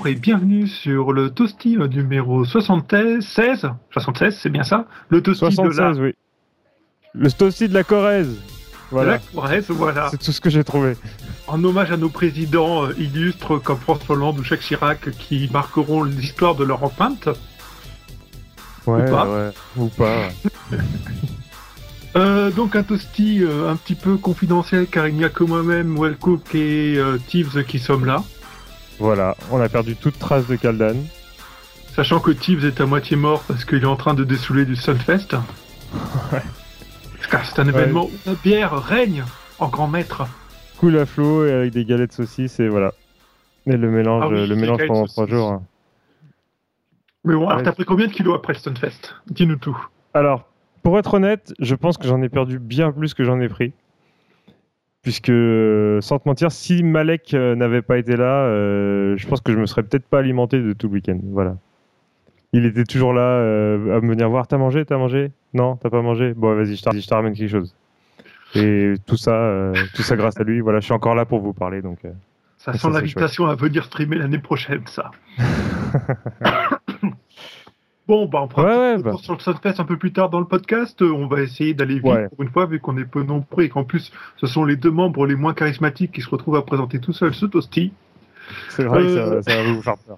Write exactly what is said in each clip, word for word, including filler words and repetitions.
et bienvenue sur le Toasty numéro soixante-seize. soixante-seize, c'est bien ça? Le Toasty soixante-seize, de la... oui. Le Toasty de la Corrèze. Voilà. De la Corrèze, voilà. C'est tout ce que j'ai trouvé. En hommage à nos présidents euh, illustres comme François Hollande ou Jacques Chirac qui marqueront l'histoire de leur empreinte. Ouais, ou pas. ouais. Ou pas, ouais. Euh, donc un toasty euh, un petit peu confidentiel car il n'y a que moi-même, Wellcook et euh, Thieves qui sommes là. Voilà, on a perdu toute trace de Kaldan. Sachant que Thieves est à moitié mort parce qu'il est en train de dessouler du Sunfest. Ouais. Car c'est un événement ouais. où la bière règne en grand maître. Coule à flot et avec des galettes saucisses et voilà. Et le mélange, ah oui, le mélange pendant trois jours. Hein. Mais bon, alors ouais. T'as pris combien de kilos après le Sunfest? Dis-nous tout. Alors, pour être honnête, je pense que j'en ai perdu bien plus que j'en ai pris. Puisque, euh, sans te mentir, si Malek euh, n'avait pas été là, euh, je pense que je me serais peut-être pas alimenté de tout le week-end. Voilà. Il était toujours là euh, à me venir voir. T'as mangé? T'as mangé? Non, t'as pas mangé? Bon, vas-y, je te ramène quelque chose. Et tout ça, euh, tout ça grâce à lui. Voilà, je suis encore là pour vous parler. Donc, euh, ça sent l'invitation à venir streamer l'année prochaine, ça. Bon, bah on prend ouais, un ouais, bah. sur le Sunfest un peu plus tard dans le podcast. On va essayer d'aller vite ouais. pour une fois, vu qu'on est peu nombreux et qu'en plus, ce sont les deux membres les moins charismatiques qui se retrouvent à présenter tout seul ce toasty. C'est vrai euh... que ça, ça va vous faire peur.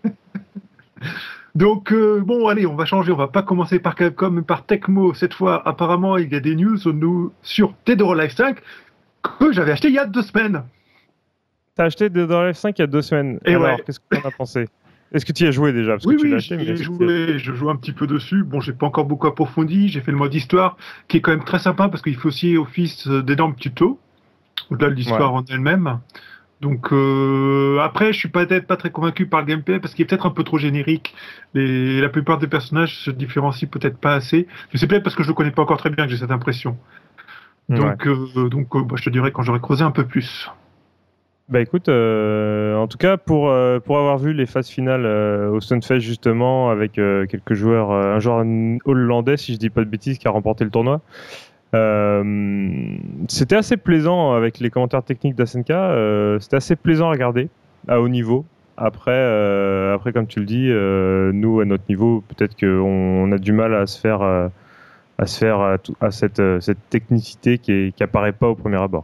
Donc, euh, bon, allez, on va changer. On va pas commencer par Capcom, mais par Tecmo. Cette fois, apparemment, il y a des news nous, sur Dead or Alive cinq que j'avais acheté il y a deux semaines. T'as acheté Dead or Alive cinq il y a deux semaines. Et alors, ouais. Qu'est-ce que t'en as pensé? Est-ce que tu y as joué déjà? Parce oui, que tu oui, l'as acheté, j'ai joué, je joue un petit peu dessus. Bon, j'ai pas encore beaucoup approfondi. J'ai fait le mode histoire, qui est quand même très sympa, parce qu'il fait aussi office d'énormes tutos, au-delà de l'histoire ouais. en elle-même. Donc, euh, après, je suis peut-être pas très convaincu par le gameplay, parce qu'il est peut-être un peu trop générique. Les, la plupart des personnages se différencient peut-être pas assez. Mais c'est peut-être parce que je le connais pas encore très bien que j'ai cette impression. Donc, ouais. euh, donc euh, bah, je te dirais quand j'aurai creusé un peu plus. Bah écoute, euh, en tout cas pour euh, pour avoir vu les phases finales euh, au Sunfest justement avec euh, quelques joueurs, euh, un joueur hollandais si je dis pas de bêtises qui a remporté le tournoi, euh, c'était assez plaisant avec les commentaires techniques d'Asenka, euh, c'était assez plaisant à regarder à haut niveau. Après, euh, après comme tu le dis, euh, nous à notre niveau peut-être qu'on on a du mal à se faire euh, à se faire à, tout, à cette euh, cette technicité qui est, qui apparaît pas au premier abord.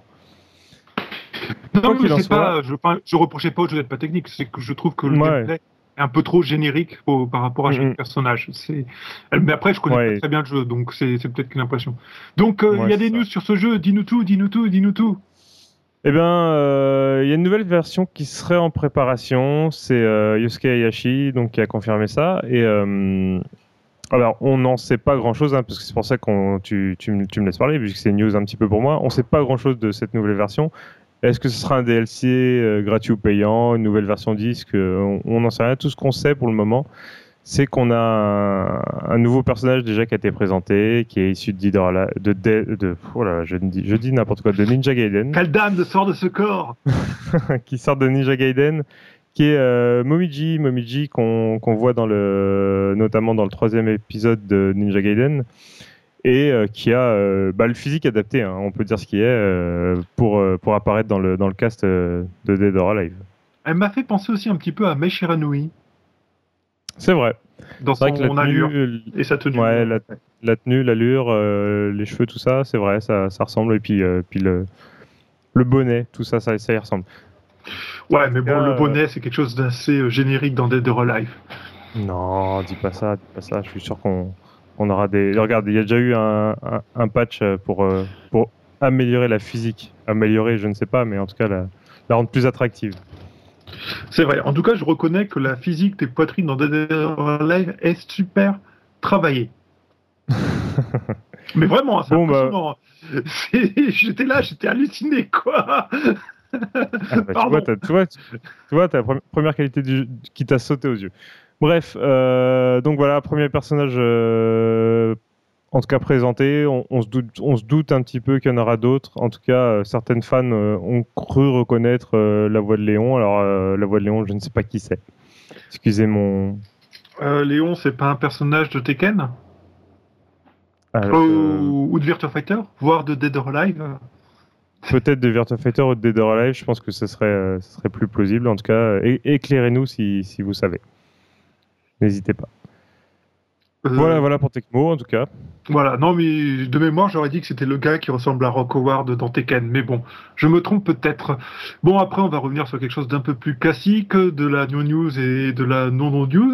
Non, mais c'est pas, je, je reprochais pas au jeu d'être pas technique, c'est que je trouve que le ouais. gameplay est un peu trop générique au, par rapport à chaque mm-hmm. personnage. C'est... Mais après, je connais ouais. pas très bien le jeu, donc c'est, c'est peut-être qu'une impression. Donc, il euh, ouais, y a des news ça. Sur ce jeu, dis-nous tout, dis-nous tout, dis-nous tout. Eh bien, il euh, y a une nouvelle version qui serait en préparation, c'est euh, Yosuke Hayashi donc, qui a confirmé ça. Et euh, alors, on n'en sait pas grand-chose, hein, parce que c'est pour ça que tu, tu, tu me laisses parler, vu que c'est une news un petit peu pour moi. On ne sait pas grand-chose de cette nouvelle version. Est-ce que ce sera un D L C euh, gratuit ou payant, une nouvelle version disque? On n'en sait rien. Tout ce qu'on sait pour le moment, c'est qu'on a un, un nouveau personnage déjà qui a été présenté, qui est issu de de, de, de, de oh là, je dis, je dis n'importe quoi, de Ninja Gaiden. Kaldan sort de ce corps. Qui sort de Ninja Gaiden, qui est euh, Momiji, Momiji qu'on, qu'on voit dans le, notamment dans le troisième épisode de Ninja Gaiden. Et euh, qui a euh, bah, le physique adapté, hein, on peut dire ce qui est, euh, pour, euh, pour apparaître dans le, dans le cast euh, de Dead or Alive. Elle m'a fait penser aussi un petit peu à Mei Shiranui. C'est vrai. Dans c'est son vrai que la allure tenue, et sa tenue. Ouais, la, la tenue, l'allure, euh, les cheveux, tout ça, c'est vrai, ça, ça ressemble. Et puis, euh, puis le, le bonnet, tout ça, ça, ça y ressemble. Ouais, mais bon, euh, le bonnet, c'est quelque chose d'assez générique dans Dead or Alive. Non, dis pas ça, dis pas ça, je suis sûr qu'on... On aura des. Regarde, il y a déjà eu un, un, un patch pour, euh, pour améliorer la physique. Améliorer, je ne sais pas, mais en tout cas, la, la rendre plus attractive. C'est vrai. En tout cas, je reconnais que la physique des poitrines dans Dead or Alive est super travaillée. Mais vraiment, c'est bon, impressionnant. Bah... C'est... J'étais là, j'étais halluciné, quoi. Ah bah, Pardon. Tu vois, tu vois, tu vois, t'as la première qualité du jeu qui t'a sauté aux yeux. Bref, euh, donc voilà, premier personnage euh, en tout cas présenté. On, on, se doute, on se doute un petit peu qu'il y en aura d'autres. En tout cas, euh, certaines fans euh, ont cru reconnaître euh, la voix de Léon. Alors, euh, la voix de Léon, je ne sais pas qui c'est. Excusez mon... Euh, Léon, c'est pas un personnage de Tekken Alors, ou, euh... ou de Virtua Fighter, voire de Dead or Alive. peut-être de Virtua Fighter ou de Dead or Alive, je pense que ce serait, euh, ce serait plus plausible. En tout cas, é- éclairez-nous si, si vous savez. N'hésitez pas. Euh, Voilà, voilà pour Tecmo, en tout cas. Voilà, non, mais de mémoire, j'aurais dit que c'était le gars qui ressemble à Rock Howard dans Tekken, mais bon, je me trompe peut-être. Bon, après, on va revenir sur quelque chose d'un peu plus classique, de la new news et de la non-non-news.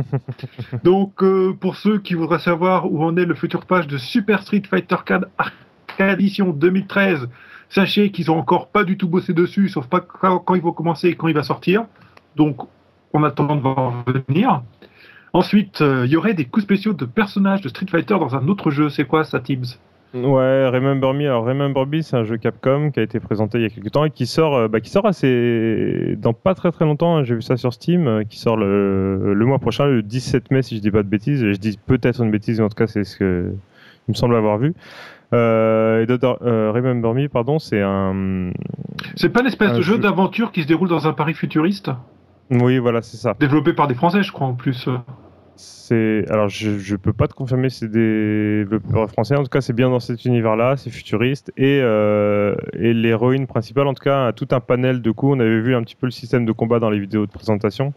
Donc, euh, pour ceux qui voudraient savoir où en est le futur patch de Super Street Fighter quatre Arcade Edition deux mille treize, sachez qu'ils ont encore pas du tout bossé dessus, sauf pas quand, quand ils vont commencer et quand il va sortir. Donc, on attend de voir venir. Ensuite, il euh, y aurait des coups spéciaux de personnages de Street Fighter dans un autre jeu. C'est quoi ça, Tibbs? Ouais, Remember Me. Alors, Remember Me, c'est un jeu Capcom qui a été présenté il y a quelques temps et qui sort, euh, bah, qui sort assez. Dans pas très très longtemps. Hein, j'ai vu ça sur Steam, euh, qui sort le, le mois prochain, le dix-sept mai, si je dis pas de bêtises. Je dis peut-être une bêtise, mais en tout cas, c'est ce que il me semble avoir vu. Euh, et euh, Remember Me, pardon, c'est un. C'est pas une espèce un de jeu jeu d'aventure qui se déroule dans un Paris futuriste? Oui, voilà, c'est ça. Développé par des Français, je crois, en plus. C'est alors je je peux pas te confirmer si c'est des développeurs français. En tout cas, c'est bien dans cet univers-là, c'est futuriste et euh, et l'héroïne principale, en tout cas, a tout un panel de coups. On avait vu un petit peu le système de combat dans les vidéos de présentation.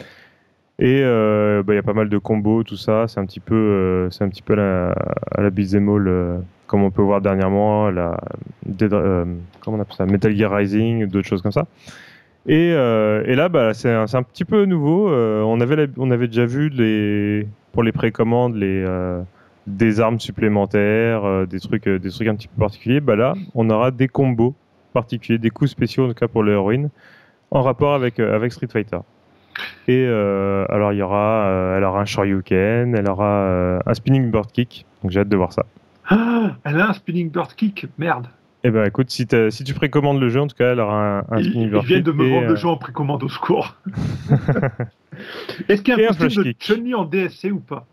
Et euh, bah, y a pas mal de combos, tout ça. C'est un petit peu euh, c'est un petit peu la, à la beat'em all, euh, comme on peut voir dernièrement, la Dead, euh, comment on appelle ça, Metal Gear Rising, d'autres choses comme ça. Et, euh, et là, bah, c'est un, c'est un petit peu nouveau. Euh, on, avait la- on avait déjà vu les, pour les précommandes les, euh, des armes supplémentaires, euh, des, trucs, euh, des trucs un petit peu particuliers. Bah, là, on aura des combos particuliers, des coups spéciaux, en tout cas pour l'héroïne, en rapport avec, euh, avec Street Fighter. Et euh, alors, il y aura, euh, elle aura un Shoryuken, elle aura euh, un Spinning Bird Kick. Donc, j'ai hâte de voir ça. Ah, elle a un Spinning Bird Kick, merde. Eh ben, écoute, si, t'as- si tu précommandes le jeu, en tout cas, elle aura un, un Ils, Spinning ils Bird viennent Kick. de me et, vendre euh, le jeu en précommande au secours. Est-ce qu'il y Et a un un costume Flash de Kick. Chun-Li en D S C ou pas?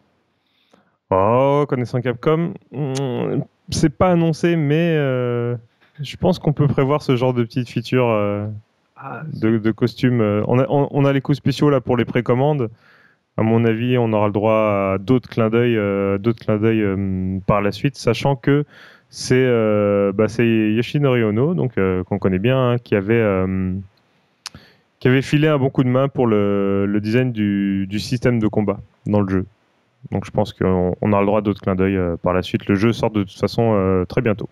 Oh, connaissant Capcom, hmm, c'est pas annoncé, mais euh, je pense qu'on peut prévoir ce genre de petites features euh, Ah, de, de costumes. euh. On a, on, on a les coups spéciaux là pour les précommandes. À mon avis, on aura le droit à d'autres clins d'œil, euh, d'autres clins d'œil euh, par la suite, sachant que c'est euh, bah, c'est Yoshinori Ono, donc euh, qu'on connaît bien, hein, qui avait euh, qui avait filé un bon coup de main pour le, le design du, du système de combat dans le jeu. Donc je pense qu'on on a le droit à d'autres clins d'œil euh, par la suite. Le jeu sort de toute façon euh, très bientôt.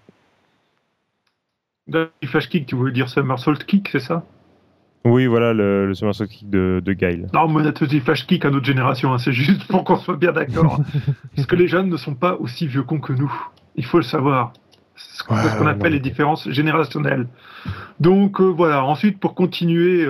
du Flash Kick, tu voulais dire Somersault Kick, c'est ça? Oui, voilà le, le somersault kick de, de Guile. Non, mais on a tous dit Flash Kick à notre génération, hein, c'est juste pour qu'on soit bien d'accord. Parce que les jeunes ne sont pas aussi vieux cons que nous. Il faut le savoir. C'est ce qu'on Ouais, ce qu'on ouais, appelle non. les différences générationnelles. Donc euh, voilà, ensuite pour continuer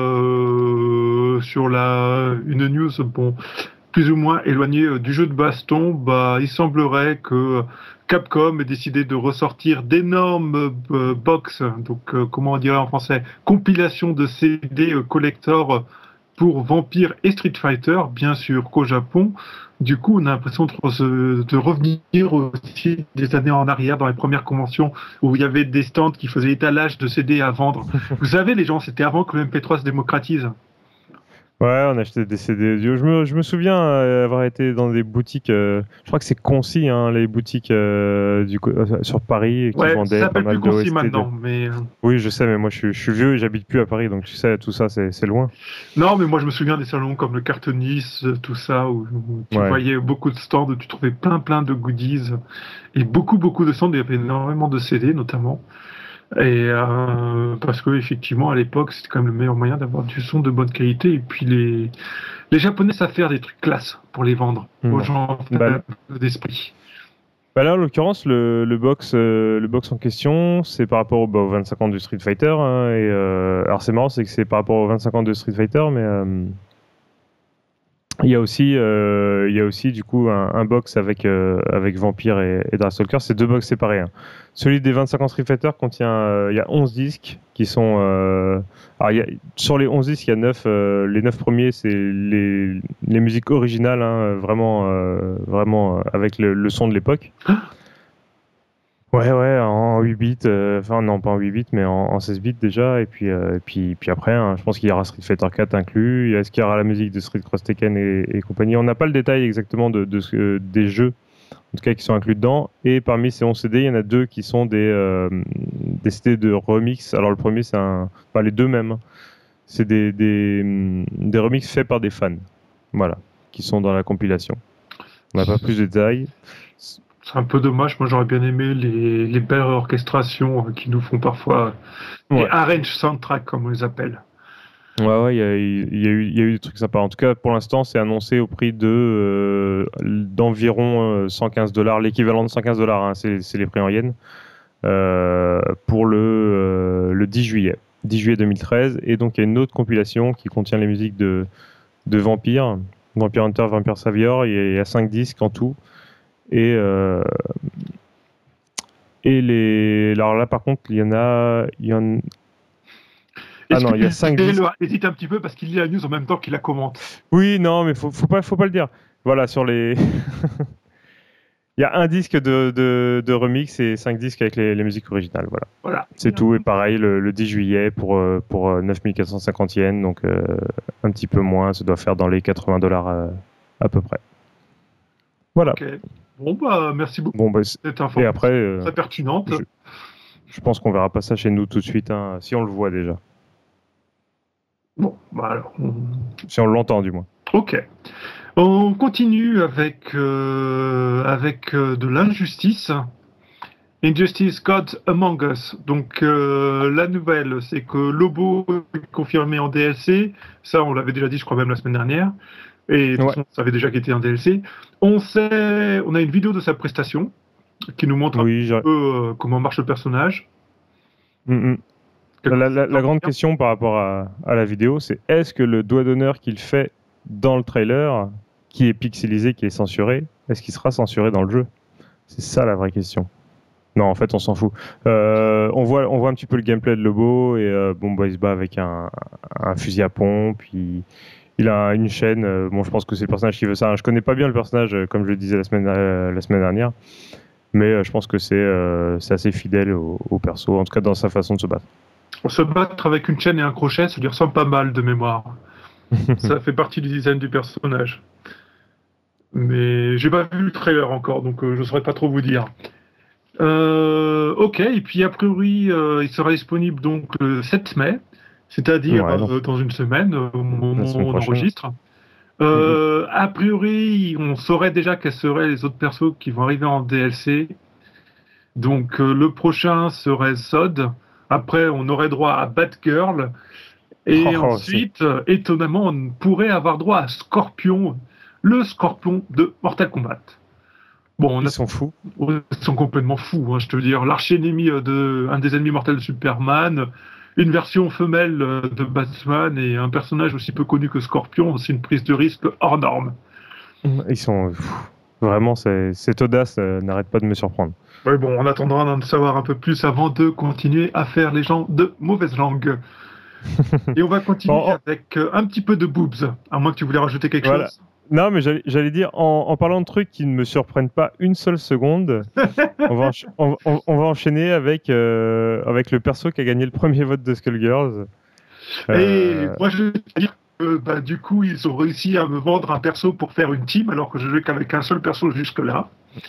euh, sur la une news bon, plus ou moins éloignée euh, du jeu de baston, bah, il semblerait que Capcom ait décidé de ressortir d'énormes euh, box, donc euh, comment on dirait en français, compilation de C D euh, collector pour Vampire et Street Fighter, bien sûr qu'au Japon. Du coup, on a l'impression de, de revenir aussi des années en arrière dans les premières conventions où il y avait des stands qui faisaient étalage de C D à vendre. Vous savez, les gens, c'était avant que le M P trois se démocratise. Ouais, on achetait des C D audio. Je me, je me souviens euh, avoir été dans des boutiques, euh, je crois que c'est Concy, hein, les boutiques euh, du, co- euh, sur Paris qui Ouais, ça vendaient pas s'appelle mal plus de Concy O S T. de- maintenant, mais... euh, Oui, je sais, mais moi je suis, je suis vieux et j'habite plus à Paris, donc tu sais, tout ça c'est c'est loin. Non, mais moi je me souviens des salons comme le Cartonis, euh, tout ça, où, où tu Ouais. voyais beaucoup de stands, où tu trouvais plein plein de goodies, et beaucoup beaucoup de stands, il y avait énormément de C D notamment. Et euh, parce que effectivement à l'époque c'était quand même le meilleur moyen d'avoir du son de bonne qualité, et puis les, les Japonais savent faire des trucs classe pour les vendre aux Ouais. gens Bah, d'esprit. Bah là, en l'occurrence, le, le box, euh, le box en question, c'est par rapport au, bah, aux vingt-cinq ans du Street Fighter. Hein, et, euh, alors c'est marrant, c'est que c'est par rapport aux vingt-cinq ans de Street Fighter, mais euh, il y a aussi, euh, il y a aussi du coup un, un box avec euh, avec Vampire et, et Darkstalker. C'est deux box séparés. Hein. Celui des vingt-cinq ans Street Fighter contient, euh, il y a onze disques qui sont. Euh, alors il y a, sur les onze disques, il y a neuf. Euh, les neuf premiers, c'est les, les musiques originales, hein, vraiment, euh, vraiment euh, avec le, le son de l'époque. Ouais, ouais, en huit bits, euh, enfin non, pas en huit bits, mais en, en seize bits déjà, et puis, euh, et puis, puis après, hein, je pense qu'il y aura Street Fighter quatre inclus, est-ce qu'il y aura la musique de Street Cross Tekken et, et compagnie. On n'a pas le détail exactement de, de ce, des jeux en tout cas qui sont inclus dedans. Et parmi ces onze C D, il y en a deux qui sont des, euh, des C D de remix. Alors le premier, c'est un... Enfin, les deux mêmes. C'est des, des, des remixes faits par des fans. Voilà. Qui sont dans la compilation. On n'a pas plus de détails. C'est un peu dommage. Moi, j'aurais bien aimé les, les belles orchestrations qui nous font parfois ouais. les arrange soundtrack, comme on les appelle. Ouais, ouais, il y a, y, a eu, y a eu des trucs sympas. En tout cas, pour l'instant, c'est annoncé au prix de euh, d'environ cent quinze dollars, l'équivalent de cent quinze dollars, hein, c'est, c'est les prix en yens, euh, pour le, euh, le dix juillet, dix juillet deux mille treize. Et donc, il y a une autre compilation qui contient les musiques de, de Vampire, Vampire Hunter, Vampire Savior. Il y a cinq disques en tout. Et, euh, et les. Alors là, par contre, il y en a. Il y en... Ah non, il y a cinq disques. Hésite un petit peu parce qu'il lit la news en même temps qu'il la commente. Oui, non, mais faut, faut pas, faut pas le dire. Voilà, sur les. Il y a un disque de, de, de remix et cinq disques avec les, les musiques originales. Voilà. Voilà. C'est bien. Tout. Et pareil, le, le dix juillet pour, pour neuf mille quatre cent cinquante yens, donc euh, un petit peu moins. Ça doit faire dans les quatre-vingts dollars à, à peu près. Voilà. Ok. Bon, bah, merci beaucoup. Bon, bah, cette information et après, euh, très pertinente. Je, je pense qu'on verra pas ça chez nous tout de suite, hein, si on le voit déjà. Bon, bah alors. On... Si on l'entend, du moins. Ok. On continue avec, euh, avec euh, de l'injustice. Injustice God Among Us. Donc, euh, la nouvelle, c'est que Lobo est confirmé en D L C. Ça, on l'avait déjà dit, je crois, même la semaine dernière. Et de toute façon, ça avait déjà été un D L C. On sait, on a une vidéo de sa prestation qui nous montre oui, un peu euh, comment marche le personnage. Mm-hmm. La, la, la grande question par rapport à, à la vidéo, c'est est-ce que le doigt d'honneur qu'il fait dans le trailer, qui est pixelisé, qui est censuré, est-ce qu'il sera censuré dans le jeu? C'est ça la vraie question. Non, en fait, on s'en fout. Euh, on voit, on voit un petit peu le gameplay de Lobo et euh, bon, bah, il se bat avec un, un fusil à pompe, puis il a une chaîne. Euh, bon, je pense que c'est le personnage qui veut ça. Je connais pas bien le personnage, comme je le disais la semaine, euh, la semaine dernière, mais euh, je pense que c'est, euh, c'est assez fidèle au, au perso, en tout cas dans sa façon de se battre. Se battre avec une chaîne et un crochet, ça lui ressemble pas mal de mémoire. Ça fait partie du design du personnage. Mais j'ai pas vu le trailer encore, donc euh, je saurais pas trop vous dire. Euh, ok, et puis a priori, euh, il sera disponible donc le sept mai, c'est-à-dire ouais, euh, dans une semaine, au moment où on enregistre. Euh, mm-hmm. A priori, on saurait déjà quels seraient les autres persos qui vont arriver en D L C. Donc euh, le prochain serait Zod. Après, on aurait droit à Batgirl. Et oh, ensuite, euh, étonnamment, on pourrait avoir droit à Scorpion, le Scorpion de Mortal Kombat. Bon, on ils a... sont fous. Ils sont complètement fous, hein, je te veux dire. L'archi-ennemi de un des ennemis mortels de Superman, une version femelle de Batman et un personnage aussi peu connu que Scorpion, c'est une prise de risque hors norme. Ils sont pff, vraiment, c'est... cette audace euh, n'arrête pas de me surprendre. Oui, bon, on attendra d'en savoir un peu plus avant de continuer à faire les gens de mauvaise langue. Et on va continuer oh, oh. avec euh, un petit peu de boobs, à moins que tu voulais rajouter quelque voilà. chose. Non, mais j'allais, j'allais dire, en, en parlant de trucs qui ne me surprennent pas une seule seconde, on, va encha- on, on, on va enchaîner avec, euh, avec le perso qui a gagné le premier vote de Skullgirls. Euh... Et moi, je veux dire que bah, du coup, ils ont réussi à me vendre un perso pour faire une team, alors que je jouais qu'avec un seul perso jusque-là.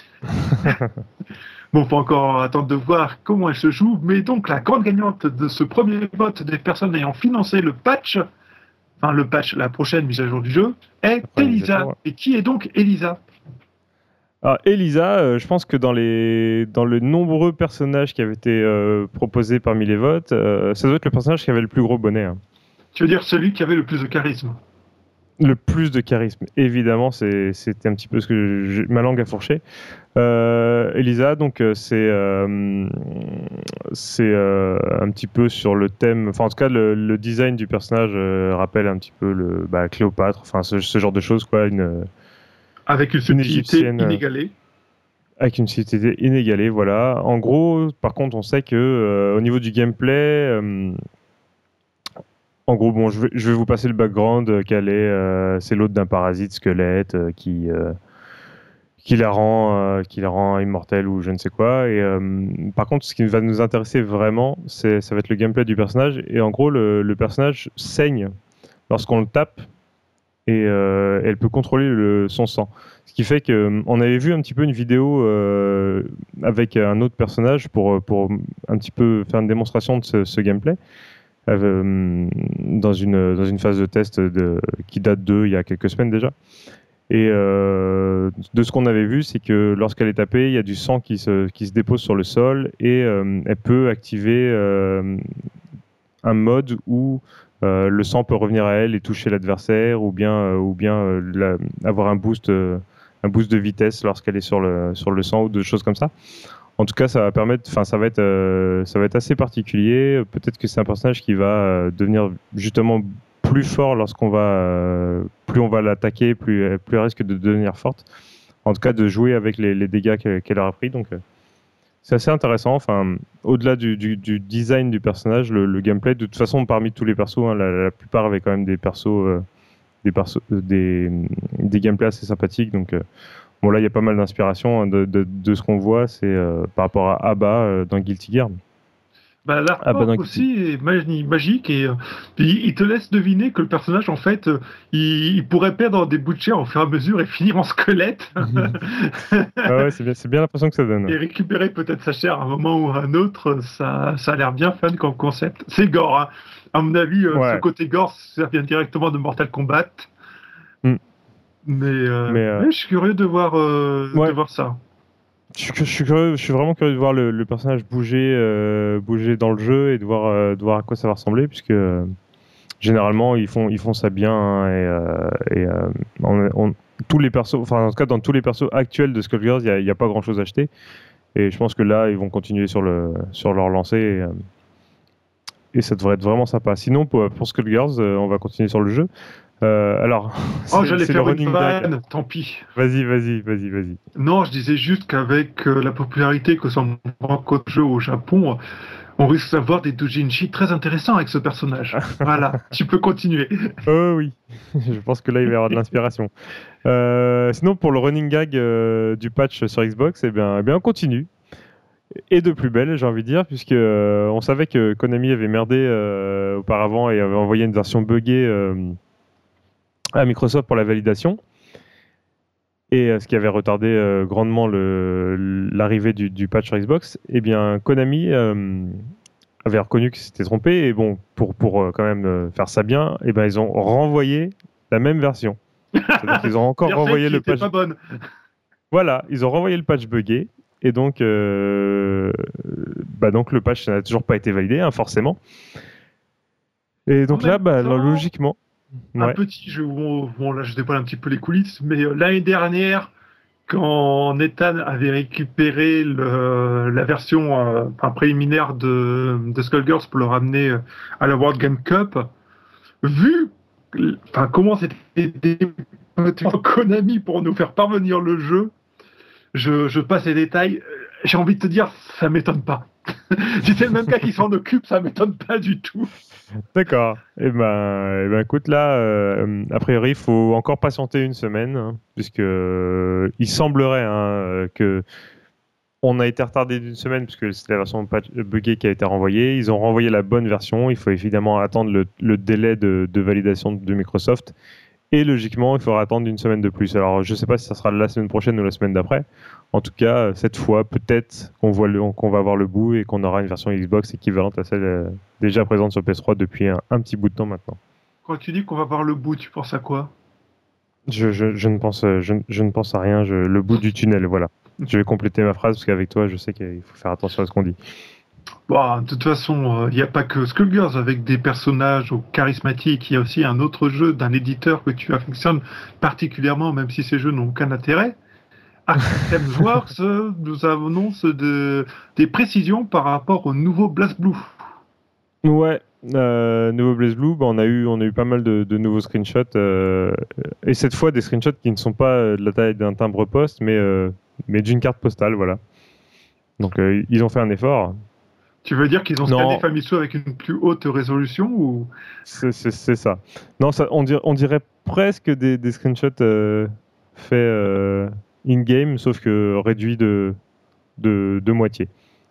Bon, faut encore attendre de voir comment elle se joue, mais donc la grande gagnante de ce premier vote des personnes ayant financé le patch, enfin le patch, la prochaine mise à jour du jeu, est enfin, Elisa. Et qui est donc Elisa? Alors Elisa, euh, je pense que dans les dans les nombreux personnages qui avaient été euh, proposés parmi les votes, euh, ça doit être le personnage qui avait le plus gros bonnet. Hein. Tu veux dire celui qui avait le plus de charisme? Le plus de charisme, évidemment, c'est, c'était un petit peu ce que je, ma langue a fourché. Euh, Elisa, donc c'est euh, c'est euh, un petit peu sur le thème, enfin en tout cas le, le design du personnage euh, rappelle un petit peu le bah, Cléopâtre, enfin ce, ce genre de choses quoi, une avec une subtilité inégalée. Avec une subtilité inégalée, voilà. En gros, par contre, on sait que euh, au niveau du gameplay. Euh, En gros, bon, je vais, je vais vous passer le background. Euh, qu'elle est, euh, c'est l'hôte d'un parasite squelette euh, qui, euh, qui, la rend, euh, qui la rend immortelle ou je ne sais quoi. Et, euh, par contre, ce qui va nous intéresser vraiment, c'est, ça va être le gameplay du personnage. Et en gros, le, le personnage saigne lorsqu'on le tape. et euh, elle peut contrôler le, son sang. Ce qui fait qu'on avait vu un petit peu une vidéo euh, avec un autre personnage pour, pour un petit peu faire une démonstration de ce, ce gameplay euh, dans, une, dans une phase de test de, qui date d'il y a quelques semaines déjà. Et euh, de ce qu'on avait vu, c'est que lorsqu'elle est tapée, il y a du sang qui se, qui se dépose sur le sol et euh, elle peut activer euh, un mode où euh, le sang peut revenir à elle et toucher l'adversaire ou bien, euh, ou bien euh, la, avoir un boost, euh, un boost de vitesse lorsqu'elle est sur le, sur le sang ou des choses comme ça. En tout cas, ça va permettre, enfin, ça va être, euh, ça va être assez particulier. Peut-être que c'est un personnage qui va euh, devenir justement plus fort lorsqu'on va, euh, plus on va l'attaquer, plus, plus elle risque de devenir forte. En tout cas, de jouer avec les, les dégâts qu'elle, qu'elle aura pris. Donc, euh, c'est assez intéressant. Enfin, au-delà du, du, du design du personnage, le, le gameplay. De toute façon, parmi tous les persos, hein, la, la plupart avaient quand même des persos, euh, des persos, des, des gameplays assez sympathiques. Donc, euh, bon, là, il y a pas mal d'inspiration hein, de, de, de ce qu'on voit. C'est euh, par rapport à Abba euh, dans Guilty Gear. Bah, l'artwork ah bah aussi est magique et euh, il, il te laisse deviner que le personnage, en fait, euh, il, il pourrait perdre des bouts de chair au fur et à mesure et finir en squelette. Ah ouais, c'est bien, c'est bien l'impression que ça donne. Et récupérer peut-être sa chair à un moment ou à un autre, ça, ça a l'air bien fun comme concept. C'est gore, hein. À mon avis, euh, ouais. Ce côté gore, ça vient directement de Mortal Kombat. Mm. Mais, euh, mais, euh... mais je suis curieux de voir, euh, ouais. de voir ça. Je, je, suis curieux, je suis vraiment curieux de voir le, le personnage bouger, euh, bouger dans le jeu et de voir, euh, de voir à quoi ça va ressembler, puisque euh, généralement ils font, ils font ça bien hein, et, euh, et euh, on, on, tous les persos, enfin en tout cas dans tous les persos actuels de Skullgirls, il n'y a, a pas grand-chose à acheter. Et je pense que là ils vont continuer sur le, sur leur lancée et, euh, et ça devrait être vraiment sympa. Sinon pour, pour Skullgirls, euh, on va continuer sur le jeu. Euh, alors, oh, j'allais faire une vanne, tant pis. Vas-y, vas-y, vas-y, vas-y. Non, je disais juste qu'avec euh, la popularité que son jeu au Japon, on risque d'avoir des doujinshi très intéressants avec ce personnage. Voilà, tu peux continuer. Oh oui, je pense que là il va y avoir de l'inspiration. Euh, sinon, pour le running gag euh, du patch sur Xbox, eh bien, eh bien, on continue. Et de plus belle, j'ai envie de dire, puisque euh, on savait que Konami avait merdé euh, auparavant et avait envoyé une version buggée. Euh, à Microsoft pour la validation et euh, ce qui avait retardé euh, grandement le, l'arrivée du, du patch sur Xbox, eh bien Konami euh, avait reconnu qu'ils s'étaient trompés et bon pour, pour euh, quand même euh, faire ça bien, eh ben, ils ont renvoyé la même version. C'est-à-dire qu'ils ont encore renvoyé le patch. Pas bonne. Voilà, ils ont renvoyé le patch buggé et donc, euh, bah donc le patch n'a toujours pas été validé, hein, forcément. Et donc là, bah, temps... logiquement. Un ouais. petit jeu où, bon là je dévoile un petit peu les coulisses, mais euh, l'année dernière, quand Nathan avait récupéré le, la version euh, enfin, préliminaire de, de Skullgirls pour le ramener euh, à la World Game Cup, vu enfin, comment c'était des Konami pour nous faire parvenir le jeu, je, je passe les détails, j'ai envie de te dire, ça m'étonne pas. Si c'est le même gars qui s'en occupe, ça m'étonne pas du tout. D'accord. Eh ben, eh ben, écoute, là, euh, a priori, il faut encore patienter une semaine, hein, puisque euh, il semblerait hein, que on a été retardé d'une semaine, puisque c'est la version buggée qui a été renvoyée. Ils ont renvoyé la bonne version. Il faut évidemment attendre le, le délai de, de validation de Microsoft. Et logiquement, il faudra attendre une semaine de plus. Alors, je ne sais pas si ça sera la semaine prochaine ou la semaine d'après. En tout cas, cette fois, peut-être qu'on, voit le, qu'on va avoir le bout et qu'on aura une version Xbox équivalente à celle euh, déjà présente sur P S trois depuis un, un petit bout de temps maintenant. Quand tu dis qu'on va voir le bout, tu penses à quoi ? je, je, je, ne pense, je, je ne pense à rien. Je, le bout du tunnel, voilà. Je vais compléter ma phrase parce qu'avec toi, je sais qu'il faut faire attention à ce qu'on dit. Bon, de toute façon, il euh, n'y a pas que Skullgirls avec des personnages charismatiques. Il y a aussi un autre jeu d'un éditeur que tu affectionnes particulièrement, même si ces jeux n'ont aucun intérêt. Arkham Works nous annonce de, des précisions par rapport au nouveau BlazBlue. Ouais, euh, nouveau BlazBlue, bah, on, a eu, on a eu pas mal de, de nouveaux screenshots. Euh, et cette fois, des screenshots qui ne sont pas de la taille d'un timbre-poste, mais, euh, mais d'une carte postale, voilà. Donc, euh, ils ont fait un effort. Tu veux dire qu'ils ont scanné Famitsu avec une plus haute résolution ou... c'est, c'est, c'est ça. Non, ça, on, dirait, on dirait presque des, des screenshots euh, faits euh, in-game, sauf que réduits de, de, de moitié.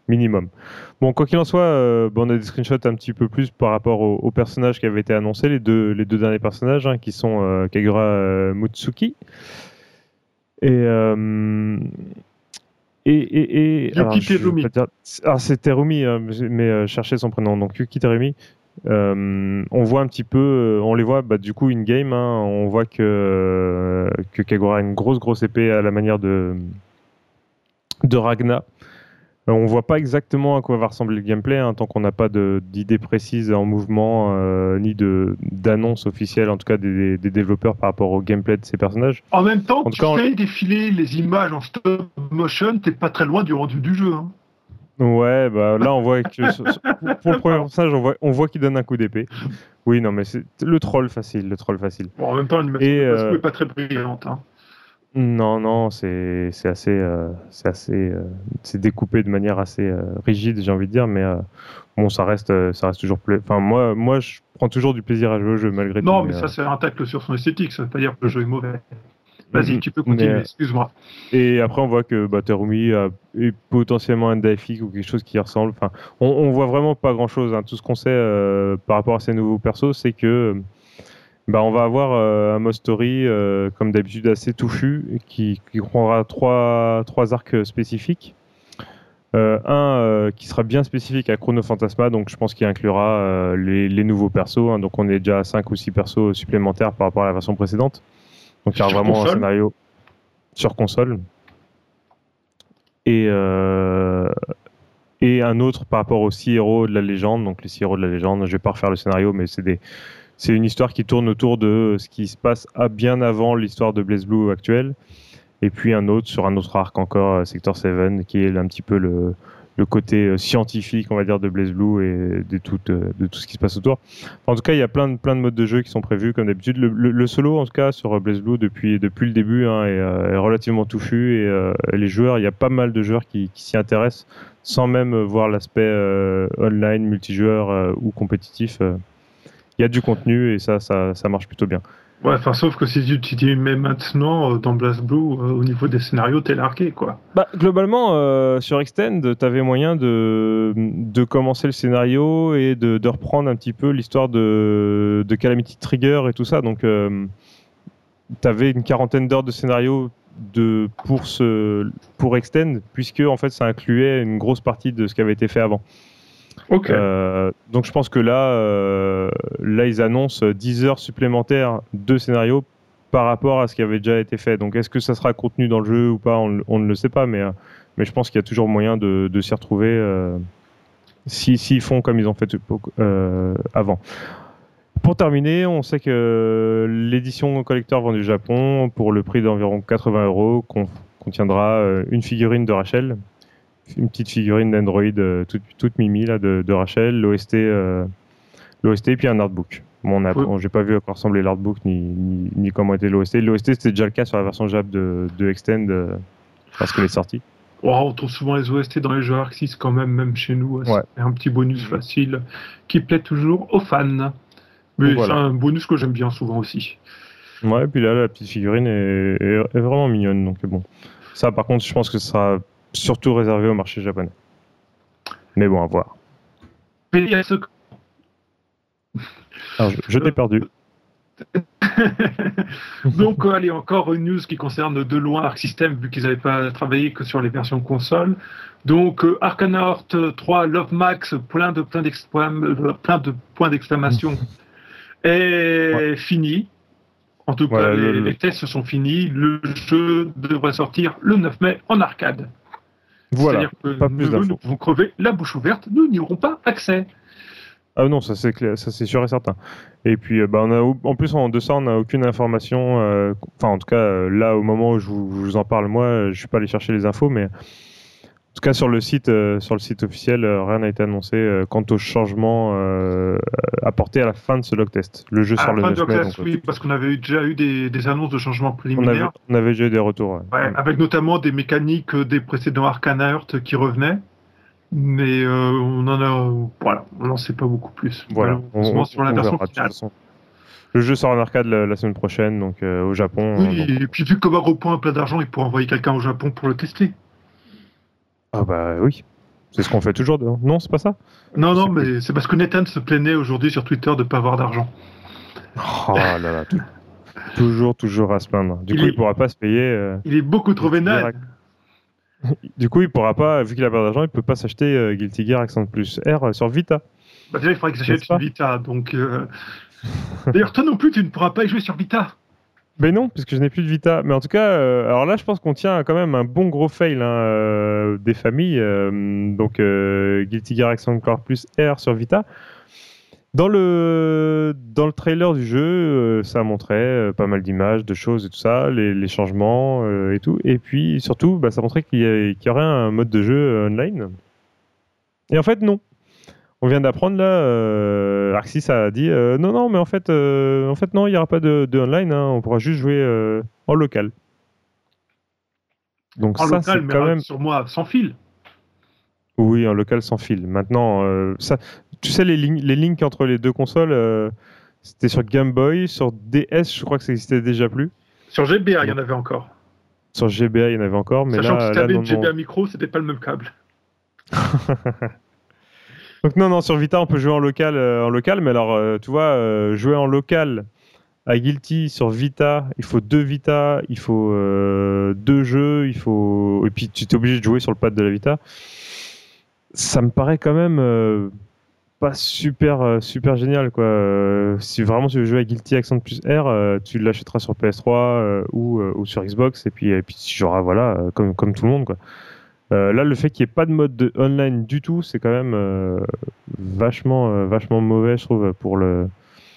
minimum. Bon, quoi qu'il en soit, euh, bon, on a des screenshots un petit peu plus par rapport aux, aux personnages qui avaient été annoncés, les deux, les deux derniers personnages, hein, qui sont euh, Kagura euh, Mutsuki et, euh, et, et, et alors, Yuki je, je Terumi. vais pas dire- alors, c'est Terumi, hein, mais euh, cherchez son prénom. Donc Yuki Terumi. Euh, on voit un petit peu, euh, on les voit bah, du coup in-game, hein, on voit que, euh, que Kagura a une grosse grosse épée à la manière de, de Ragna. Euh, on voit pas exactement à quoi va ressembler le gameplay, hein, tant qu'on n'a pas de- d'idée précise en mouvement, euh, ni de d'annonce officielle, en tout cas des, des développeurs par rapport au gameplay de ces personnages. En même temps, En tout tu cas, on- fais défiler les images en stop motion, t'es pas très loin du rendu du jeu. Hein. Ouais, bah là on voit que sur- sur- pour, pour le premier personnage, on voit, on voit qu'il donne un coup d'épée. Oui, non, mais c'est le troll facile, le troll facile. Bon, en même temps, l'animation Et de Pascal euh, est pas très brillante. Hein. non, non, c'est c'est assez, euh, c'est assez, euh, c'est découpé de manière assez euh, rigide, j'ai envie de dire, mais euh, bon, ça reste, euh, ça reste toujours pla- Enfin, moi, moi, je prends toujours du plaisir à jouer au jeu malgré Non, tout. mais Mais, ça, c'est un tacle sur son esthétique. Ça veut pas dire que le jeu est mauvais. euh, Vas-y, mm, tu peux mais, continuer. euh, Excuse-moi. Et après, on voit que bah, Terumi a- est potentiellement un Daifik ou quelque chose qui y ressemble. Enfin, on, on voit vraiment pas grand-chose, hein. Tout ce qu'on sait euh, par rapport à ces nouveaux persos, c'est que bah, on va avoir euh, un mode story, euh, comme d'habitude, assez touffu, qui, qui comprendra trois, trois arcs spécifiques. Euh, un euh, qui sera bien spécifique à Chrono Phantasma, donc je pense qu'il inclura euh, les, les nouveaux persos. Hein. Donc on est déjà à cinq ou six persos supplémentaires par rapport à la version précédente. Donc il y aura Sur vraiment un console. scénario sur console. Et, euh, et un autre par rapport aux six héros de la légende. Donc les six héros de la légende, je vais pas refaire le scénario, mais c'est des, c'est une histoire qui tourne autour de ce qui se passe à bien avant l'histoire de BlazBlue actuelle. Et puis un autre sur un autre arc encore, euh, Sector sept, qui est un petit peu le, le côté euh, scientifique, on va dire, de BlazBlue et de tout, euh, de tout ce qui se passe autour. En tout cas, il y a plein de, plein de modes de jeu qui sont prévus, comme d'habitude. Le, le, le solo, en tout cas, sur BlazBlue, depuis, depuis le début, hein, est, euh, est relativement touffu. Et euh, les joueurs, il y a pas mal de joueurs qui, qui s'y intéressent, sans même voir l'aspect euh, online, multijoueur euh, ou compétitif. euh. Il y a du contenu et ça, ça, ça marche plutôt bien. Ouais, enfin, sauf que si tu t'y mets maintenant euh, dans BlazBlue, euh, au niveau des scénarios, t'es largué, quoi. Bah, globalement, euh, sur Extend, tu avais moyen de, de commencer le scénario et de, de reprendre un petit peu l'histoire de, de Calamity Trigger et tout ça. Donc, euh, tu avais une quarantaine d'heures de scénario de, pour, ce, pour Extend, puisque en fait, ça incluait une grosse partie de ce qui avait été fait avant. Ok. Euh, donc, je pense que là, euh, là, ils annoncent dix heures supplémentaires de scénario par rapport à ce qui avait déjà été fait. Donc, est-ce que ça sera contenu dans le jeu ou pas, on, on ne le sait pas, mais, euh, mais je pense qu'il y a toujours moyen de, de s'y retrouver euh, s'ils si, font comme ils ont fait euh, avant. Pour terminer, on sait que l'édition collector vendue au Japon, pour le prix d'environ quatre-vingts euros, contiendra une figurine de Rachel, une petite figurine d'Android euh, toute, toute mimi là, de, de Rachel, l'O S T, euh, l'O S T et puis un artbook. Bon, on a, Oui. on, j'ai pas vu à quoi ressemblait l'artbook ni, ni, ni comment était l'O S T. L'O S T c'était déjà le cas sur la version Jap de, de Extend euh, parce qu'elle est sortie. Oh, on trouve souvent les O S T dans les jeux Arc six quand même, même chez nous. Ouais. C'est un petit bonus facile qui plaît toujours aux fans. Mais voilà. c'est un bonus que j'aime bien souvent aussi. Ouais, et puis là, la petite figurine est, est, est vraiment mignonne. Donc bon, ça par contre, je pense que ce sera surtout réservé au marché japonais. Mais bon, à voir. P S... Alors, je, je t'ai perdu. Donc, euh, allez, encore une news qui concerne de loin Arc System, vu qu'ils n'avaient pas travaillé que sur les versions console. Donc, euh, Arcana Heart trois Love Max, plein de, plein euh, plein de points d'exclamation, est ouais. fini. En tout voilà, cas, le, les, le... les tests sont finis. Le jeu devrait sortir le neuf mai en arcade. Voilà, c'est-à-dire que pas plus nous, nous pouvons crever la bouche ouverte, nous n'y aurons pas accès. Ah non, ça c'est clair, ça c'est sûr et certain. Et puis, euh, bah, on a, en plus en de ça, on n'a aucune information. Euh, enfin, en tout cas, euh, là, au moment où je vous, je vous en parle, moi, je suis pas allé chercher les infos, mais en tout cas sur le site, euh, sur le site officiel, euh, rien n'a été annoncé euh, quant au changement euh, apporté à la fin de ce log test. Le jeu à sort le neuf mai. Donc, oui, parce qu'on avait déjà eu des, des annonces de changements préliminaires. On avait, on avait déjà eu des retours. Ouais. Ouais, Ouais. Avec notamment des mécaniques des précédents Arcana Heart qui revenaient. Mais euh, on en a, voilà, on n'en sait pas beaucoup plus. Voilà, on, on, sur la on version verra, finale. Le jeu sort en arcade la, la semaine prochaine, donc euh, au Japon. Oui, donc... et puis vu qu'Omar reprend un plein d'argent, il pourra envoyer quelqu'un au Japon pour le tester. Ah bah oui, C'est ce qu'on fait toujours, non, c'est pas ça? Non, non, mais c'est parce que Nathan se plaignait aujourd'hui sur Twitter de ne pas avoir d'argent. Oh là là, tout... toujours, toujours à se plaindre. Du il coup, est... il pourra pas se payer. Euh... Il est beaucoup trop vénère. Du coup, il pourra pas, vu qu'il a pas d'argent, il peut pas s'acheter euh, Guilty Gear Accent plus R euh, sur Vita. Bah déjà, il faudrait qu'il s'achète une Vita, donc... Euh... D'ailleurs, toi non plus, tu ne pourras pas y jouer sur Vita. Ben non, puisque je n'ai plus de Vita. Mais en tout cas, euh, alors là, je pense qu'on tient quand même un bon gros fail hein, euh, des familles. Euh, donc, euh, Guilty Gear Accent plus R sur Vita. Dans le, dans le trailer du jeu, euh, ça montrait euh, pas mal d'images, de choses et tout ça, les, les changements euh, et tout. Et puis, surtout, bah, ça montrait qu'il y, a, qu'il y aurait un mode de jeu euh, online. Et en fait, non. On vient d'apprendre là, euh, Arxis a dit euh, non, non, mais en fait, euh, en fait non, il n'y aura pas de, de online, hein, on pourra juste jouer euh, en local. Donc en ça, local, c'est quand même sur moi sans fil. Oui, en local sans fil. Maintenant, euh, ça, tu sais les, li- les links entre les deux consoles, euh, c'était sur Game Boy, sur D S, je crois que ça n'existait déjà plus. Sur G B A, il y en avait encore. Sur G B A, il y en avait encore, mais sachant là, que si tu avais là, une non, G B A non. micro, c'était pas le même câble. Donc non, non, sur Vita, on peut jouer en local, euh, en local mais alors, euh, tu vois, euh, jouer en local à Guilty sur Vita, il faut deux Vita, il faut euh, deux jeux, il faut... Et puis tu es obligé de jouer sur le pad de la Vita. Ça me paraît quand même euh, pas super, euh, super génial, quoi. Euh, si vraiment tu veux jouer à Guilty Accent plus R, euh, tu l'achèteras sur P S trois euh, ou, euh, ou sur Xbox, et puis, et puis tu joueras, voilà, euh, comme, comme tout le monde, quoi. Euh, là, le fait qu'il n'y ait pas de mode de online du tout, c'est quand même euh, vachement, euh, vachement mauvais, je trouve, pour le,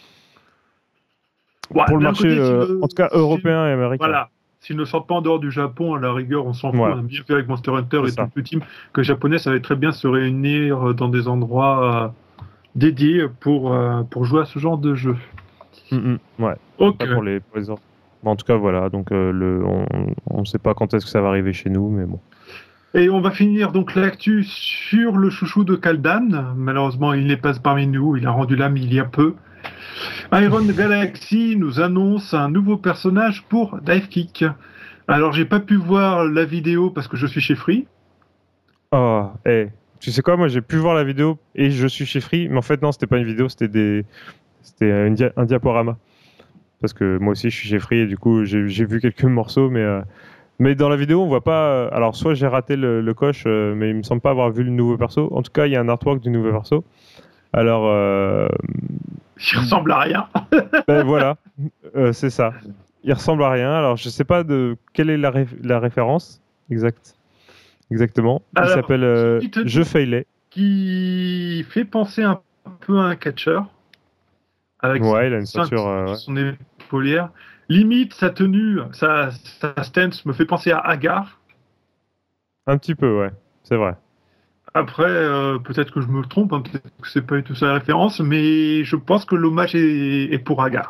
ouais, pour le marché, côté, euh, si le, en tout cas européen si, et américain. Voilà. S'ils ne sortent pas en dehors du Japon, à la rigueur, on s'en fout. Ouais. On a bien fait avec Monster Hunter C'est et ça. tout le team que les Japonais savaient très bien se réunir dans des endroits euh, dédiés pour, euh, pour jouer à ce genre de jeu. Mm-hmm. Ouais. Okay. Pas pour les, pour les autres. Bon, en tout cas, voilà. Donc, euh, le, on ne sait pas quand est-ce que ça va arriver chez nous, mais bon. Et on va finir donc l'actu sur le chouchou de Kaldan. Malheureusement, il n'est pas parmi nous. Il a rendu l'âme il y a peu. Iron Galaxy nous annonce un nouveau personnage pour Divekick. Alors, j'ai pas pu voir la vidéo parce que je suis chez Free. Oh, hey. Tu sais quoi, moi j'ai pu voir la vidéo et je suis chez Free, mais en fait non, c'était pas une vidéo, c'était des, c'était une dia... un diaporama. Parce que moi aussi je suis chez Free et du coup j'ai, j'ai vu quelques morceaux, mais euh... mais dans la vidéo on voit pas. Alors soit j'ai raté le, le coche, euh, mais il me semble pas avoir vu le nouveau perso. En tout cas, il y a un artwork du nouveau perso. Alors. Euh... Il ressemble à rien. Ben voilà, euh, c'est ça. Il ressemble à rien. Alors je sais pas de quelle est la, ré... la référence exacte. Exactement. Alors, il s'appelle euh, Je Failais. Qui fait penser un peu à un catcheur. Avec ouais, son, il a une stature. Euh, son épaulière. Limite, sa tenue, sa, sa stance me fait penser à Agar. Un petit peu, ouais. C'est vrai. Après, euh, peut-être que je me trompe, hein, peut-être que c'est pas du tout ça la référence, mais je pense que l'hommage est, est pour Agar.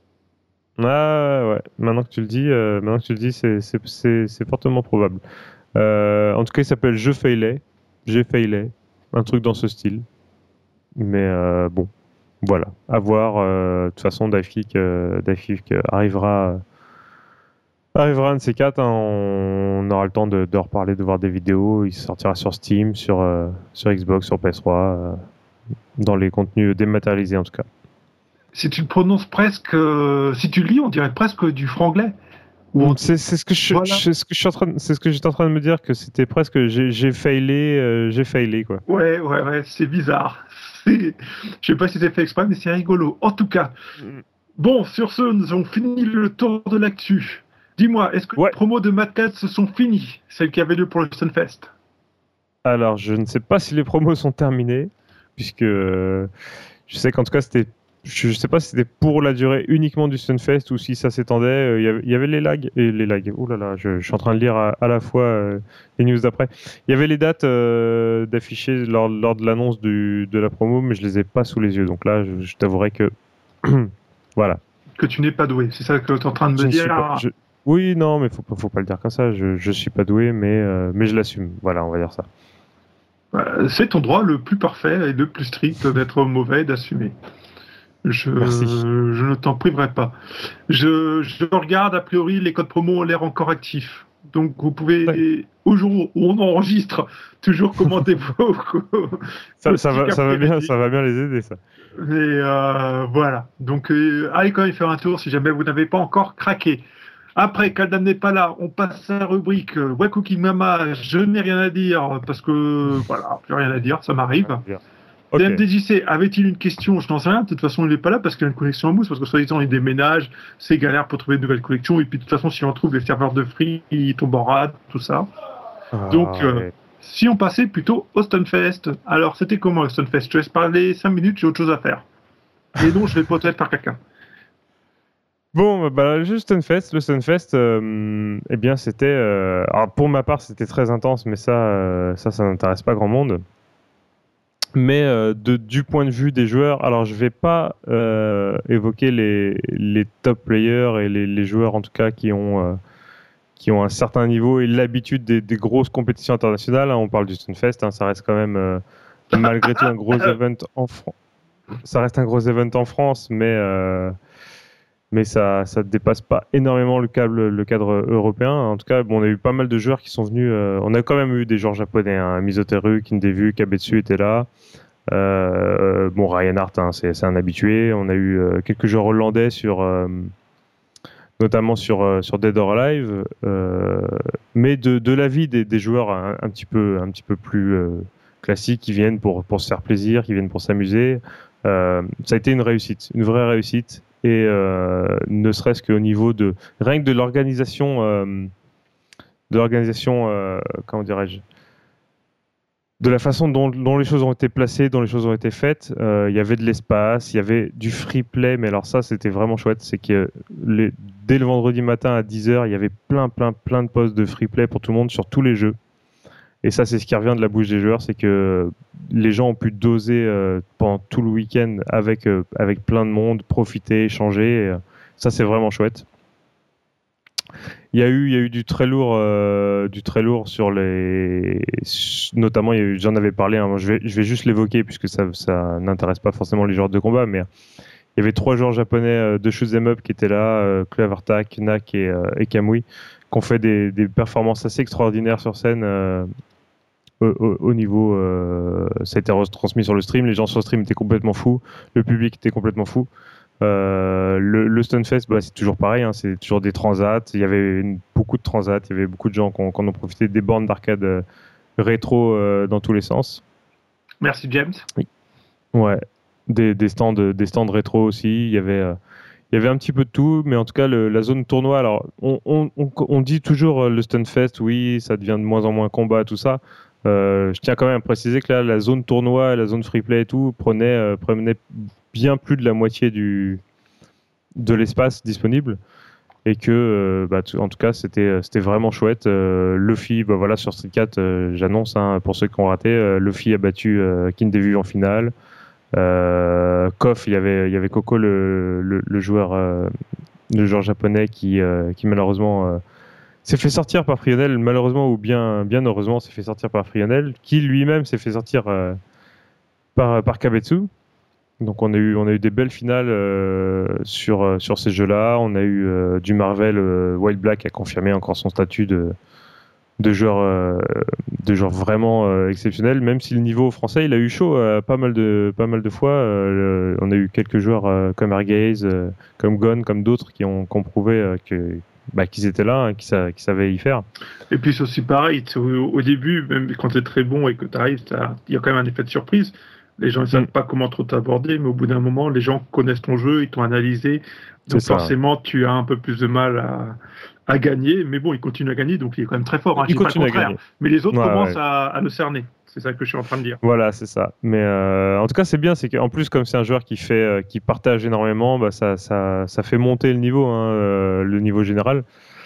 Ah ouais. Maintenant que tu le dis, euh, maintenant que tu le dis, c'est, c'est, c'est, c'est fortement probable. Euh, en tout cas, il s'appelle Je Failais. J'ai failé. Un truc dans ce style. Mais euh, bon, voilà. À voir. Euh, de toute façon, Divekick euh, Divekick arrivera, euh, arrivera un de ces quatre. Hein, on aura le temps de, de reparler, de voir des vidéos. Il sortira sur Steam, sur, euh, sur Xbox, sur P S trois, euh, dans les contenus dématérialisés en tout cas. Si tu le prononces presque, euh, si tu le lis, on dirait presque du franglais. On... C'est, c'est, ce que je, voilà. je, ce que je suis en train de, c'est ce que j'étais en train de me dire, que c'était presque j'ai, j'ai failé, euh, j'ai failé quoi. Ouais, ouais, ouais, c'est bizarre. C'est... Je sais pas si c'est fait exprès, mais c'est rigolo. En tout cas, mm. Bon, sur ce, nous avons fini le tour de l'actu. Dis-moi, est-ce que ouais. les promos de Mad Catz sont finis, celles qui avaient lieu pour le Stunfest? Alors, je ne sais pas si les promos sont terminées, puisque euh, je sais qu'en tout cas c'était. Je ne sais pas si c'était pour la durée uniquement du Stunfest ou si ça s'étendait. Il y, y avait les lags. Et les lags. Ouh là là, je, je suis en train de lire à, à la fois euh, les news d'après. Il y avait les dates euh, d'afficher lors, lors de l'annonce du, de la promo, mais je ne les ai pas sous les yeux. Donc là, je, je t'avouerai que. Voilà. Que tu n'es pas doué. C'est ça que tu es en train de me je dire. Pas, je... Oui, non, mais il ne faut, faut pas le dire comme ça. Je ne suis pas doué, mais, euh, mais je l'assume. Voilà, on va dire ça. C'est ton droit le plus parfait et le plus strict d'être mauvais, d'assumer. Je, je ne t'en priverai pas. Je, je regarde, a priori, les codes promo ont l'air encore actifs. Donc vous pouvez, ouais. au jour où on enregistre, toujours commenter vos... ça, ça, va, ça, va bien, ça va bien les aider, ça. Mais euh, voilà. Donc euh, allez quand même faire un tour si jamais vous n'avez pas encore craqué. Après, Kaldam n'est pas là, on passe à la rubrique euh, Wakuki Mama, je n'ai rien à dire, parce que, voilà, j'ai rien à dire, ça m'arrive. Okay. D M D J C, avait-il une question? Je n'en sais rien, de toute façon, il n'est pas là parce qu'il a une collection en mousse, parce que soi-disant, il déménage, c'est galère pour trouver de nouvelles collections, et puis de toute façon, s'il en trouve, les serveurs de free, ils tombent en rade, tout ça. Ah, Donc, euh, ouais. si on passait plutôt au Stunfest, alors, c'était comment le Stunfest? Je te laisse parler cinq minutes, j'ai autre chose à faire. Et donc, je vais peut-être par quelqu'un. Bon, bah, le Stunfest, le Stunfest, euh, eh bien, c'était... Euh, alors, pour ma part, c'était très intense, mais ça, euh, ça, ça n'intéresse pas grand monde. Mais euh, de, du point de vue des joueurs, alors je ne vais pas euh, évoquer les, les top players et les, les joueurs, en tout cas, qui ont, euh, qui ont un certain niveau et l'habitude des, des grosses compétitions internationales. Hein, on parle du Stunfest, hein, ça reste quand même, euh, malgré tout, un gros event en France. Ça reste un gros event en France, mais... Euh, mais ça ne dépasse pas énormément le, câble, le cadre européen. En tout cas, bon, on a eu pas mal de joueurs qui sont venus. Euh, on a quand même eu des joueurs japonais. Hein. Mizoteru, Kindevu, Kabetsu était là. Euh, bon, Ryan Hart, hein, c'est un habitué. On a eu euh, quelques joueurs hollandais, sur, euh, notamment sur, euh, sur Dead or Alive. Euh, mais de, de l'avis des, des joueurs un, un, petit peu, un petit peu plus euh, classiques, qui viennent pour, pour se faire plaisir, qui viennent pour s'amuser, euh, ça a été une réussite, une vraie réussite. Et euh, ne serait-ce qu'au niveau de rien que de l'organisation, euh, de l'organisation, euh, comment dirais-je, de la façon dont, dont les choses ont été placées, dont les choses ont été faites. Il euh, y avait de l'espace, il y avait du free play, mais alors ça, c'était vraiment chouette. C'est que les, dès le vendredi matin à dix heures, il y avait plein, plein, plein de postes de free play pour tout le monde sur tous les jeux. Et ça, c'est ce qui revient de la bouche des joueurs, c'est que les gens ont pu doser euh, pendant tout le week-end avec, euh, avec plein de monde, profiter, échanger. Et, euh, ça, c'est vraiment chouette. Il y a eu, il y a eu du très lourd, euh, du très lourd sur les, notamment, j'en avais parlé. Hein, je vais, je vais juste l'évoquer puisque ça, ça n'intéresse pas forcément les joueurs de combat, mais il y avait trois joueurs japonais euh, de shoot 'em up qui étaient là, euh, Clevertac, Nak et, euh, et Kamui, qui ont fait des, des performances assez extraordinaires sur scène. Euh, Au, au, au niveau, euh, ça a été retransmis sur le stream, les gens sur le stream étaient complètement fous, le public était complètement fou. Euh, le, le Stunfest, bah, c'est toujours pareil, hein, c'est toujours des transats, il y avait une, beaucoup de transats, il y avait beaucoup de gens qui en ont profité, des bornes d'arcade euh, rétro euh, dans tous les sens. Merci James. Oui. Ouais, des, des, stands, des stands rétro aussi, il y avait... Euh, Il y avait un petit peu de tout, mais en tout cas, le, la zone tournoi, alors, on, on, on, on dit toujours euh, le Stunfest, oui, ça devient de moins en moins combat, tout ça. Euh, je tiens quand même à préciser que là, la zone tournoi, la zone free play et tout, prenait, euh, prenait bien plus de la moitié du, de l'espace disponible. Et que, euh, bah, en tout cas, c'était vraiment chouette. Euh, Luffy, bah, voilà, sur Street quatre, euh, j'annonce, hein, pour ceux qui ont raté, euh, Luffy a battu euh, Kindevu en finale. Euh, Kof, il y avait, il y avait Coco, le, le, le joueur, euh, le joueur japonais qui, euh, qui malheureusement euh, s'est fait sortir par Frionel, malheureusement ou bien, bien heureusement s'est fait sortir par Frionel, qui lui-même s'est fait sortir euh, par, par Kabetsu. Donc on a eu, on a eu des belles finales euh, sur, sur ces jeux-là. On a eu euh, du Marvel, euh, Wild Black a confirmé encore son statut de de joueurs euh, de joueurs vraiment euh, exceptionnels, même si le niveau français il a eu chaud euh, pas mal de pas mal de fois. Euh, le, on a eu quelques joueurs euh, comme Airgaze, euh, comme Gon, comme d'autres qui ont, qui ont prouvé euh, que bah, qu'ils étaient là, hein, qu'ils sa, qu'ils savaient y faire. Et puis c'est aussi pareil, au, au début, même quand tu es très bon et que tu arrives, il y a quand même un effet de surprise. Les gens ne savent mm. pas comment trop t'aborder, mais au bout d'un moment, les gens connaissent ton jeu, ils t'ont analysé. Donc forcément, tu as un peu plus de mal à, à gagner. Mais bon, il continue à gagner, donc il est quand même très fort. Hein, il continue pas le contraire, à gagner. Mais les autres ouais, commencent ouais. À, à le cerner. C'est ça que je suis en train de dire. Voilà, c'est ça. Mais euh, en tout cas, c'est bien. C'est qu'en plus, comme c'est un joueur qui, fait, euh, qui partage énormément, bah, ça, ça, ça fait monter le niveau, hein, euh, le niveau général.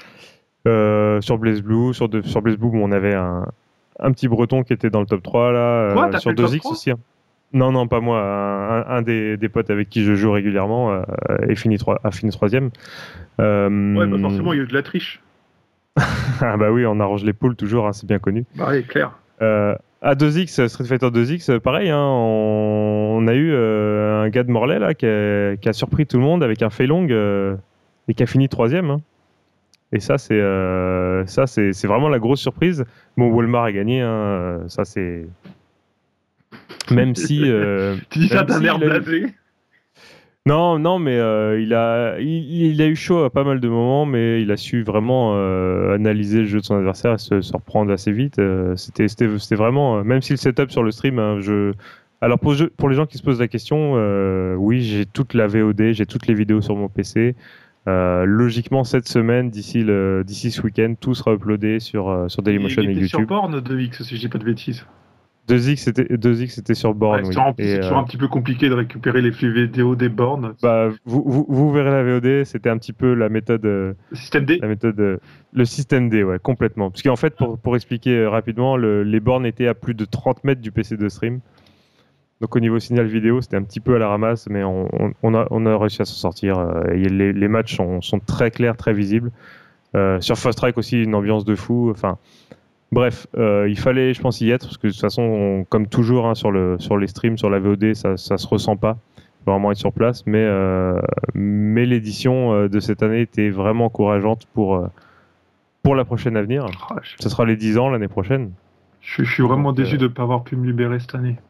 Euh, sur BlazBlue, sur, de, sur BlazBlue, on avait un, un petit breton qui était dans le top trois. Là, Quoi, euh, sur deux X aussi. Hein. Non, non, pas moi. Un, un des, des potes avec qui je joue régulièrement euh, est fini trois, a fini troisième. Euh... Ouais, bah forcément, il y a eu de la triche. Ah bah oui, on arrange les poules toujours, hein, c'est bien connu. Bah oui, clair. Euh, à deux X, Street Fighter deux X, pareil, hein, on, on a eu euh, un gars de Morlaix là, qui, a, qui a surpris tout le monde avec un Fei Long euh, et qui a fini troisième. Hein. Et ça, c'est euh, ça, c'est, c'est vraiment la grosse surprise. Bon, Walmart a gagné, hein, ça c'est. Même si. Euh, tu dis ça d'un si air il a eu- blasé. Non, non, mais euh, il, a, il, il a eu chaud à pas mal de moments, mais il a su vraiment euh, analyser le jeu de son adversaire et se, se reprendre assez vite. Euh, c'était, c'était, c'était vraiment. euh, Même si le setup sur le stream, hein, je. Alors pour, je- pour les gens qui se posent la question, euh, oui, j'ai toute la V O D, j'ai toutes les vidéos sur mon P C. Euh, logiquement, cette semaine, d'ici, le, d'ici ce week-end, tout sera uploadé sur, euh, sur Il, Dailymotion il et était sur YouTube. borne de X, si je dis pas de bêtises. deux X c'était, deux X c'était sur borne, Ouais, oui. sur- en plus, Et, c'est toujours euh, un petit peu compliqué de récupérer les flux vidéo des bornes. bah, vous, vous, vous verrez la V O D, c'était un petit peu la méthode, euh, Le système D. la méthode, euh, le système D, ouais, complètement. Parce qu'en fait, pour, pour expliquer euh, rapidement, le- les bornes étaient à plus de trente mètres du P C de stream. Donc au niveau signal vidéo, c'était un petit peu à la ramasse, mais on, on- on a, on a réussi à s'en sortir. euh, et les, les matchs sont, sont très clairs, très visibles. Euh, sur First Strike aussi, une ambiance de fou. Enfin, bref, euh, il fallait, je pense, y être, parce que de toute façon, on- comme toujours hein, sur, le, sur les streams, sur la V O D, ça, ça se ressent pas. Il faut vraiment être sur place. Mais, euh, mais l'édition euh, de cette année était vraiment encourageante pour, euh, pour la prochaine avenir. Oh, je, Ce sera les dix ans l'année prochaine. je- je suis vraiment Donc, déçu euh, de ne pas avoir pu me libérer cette année.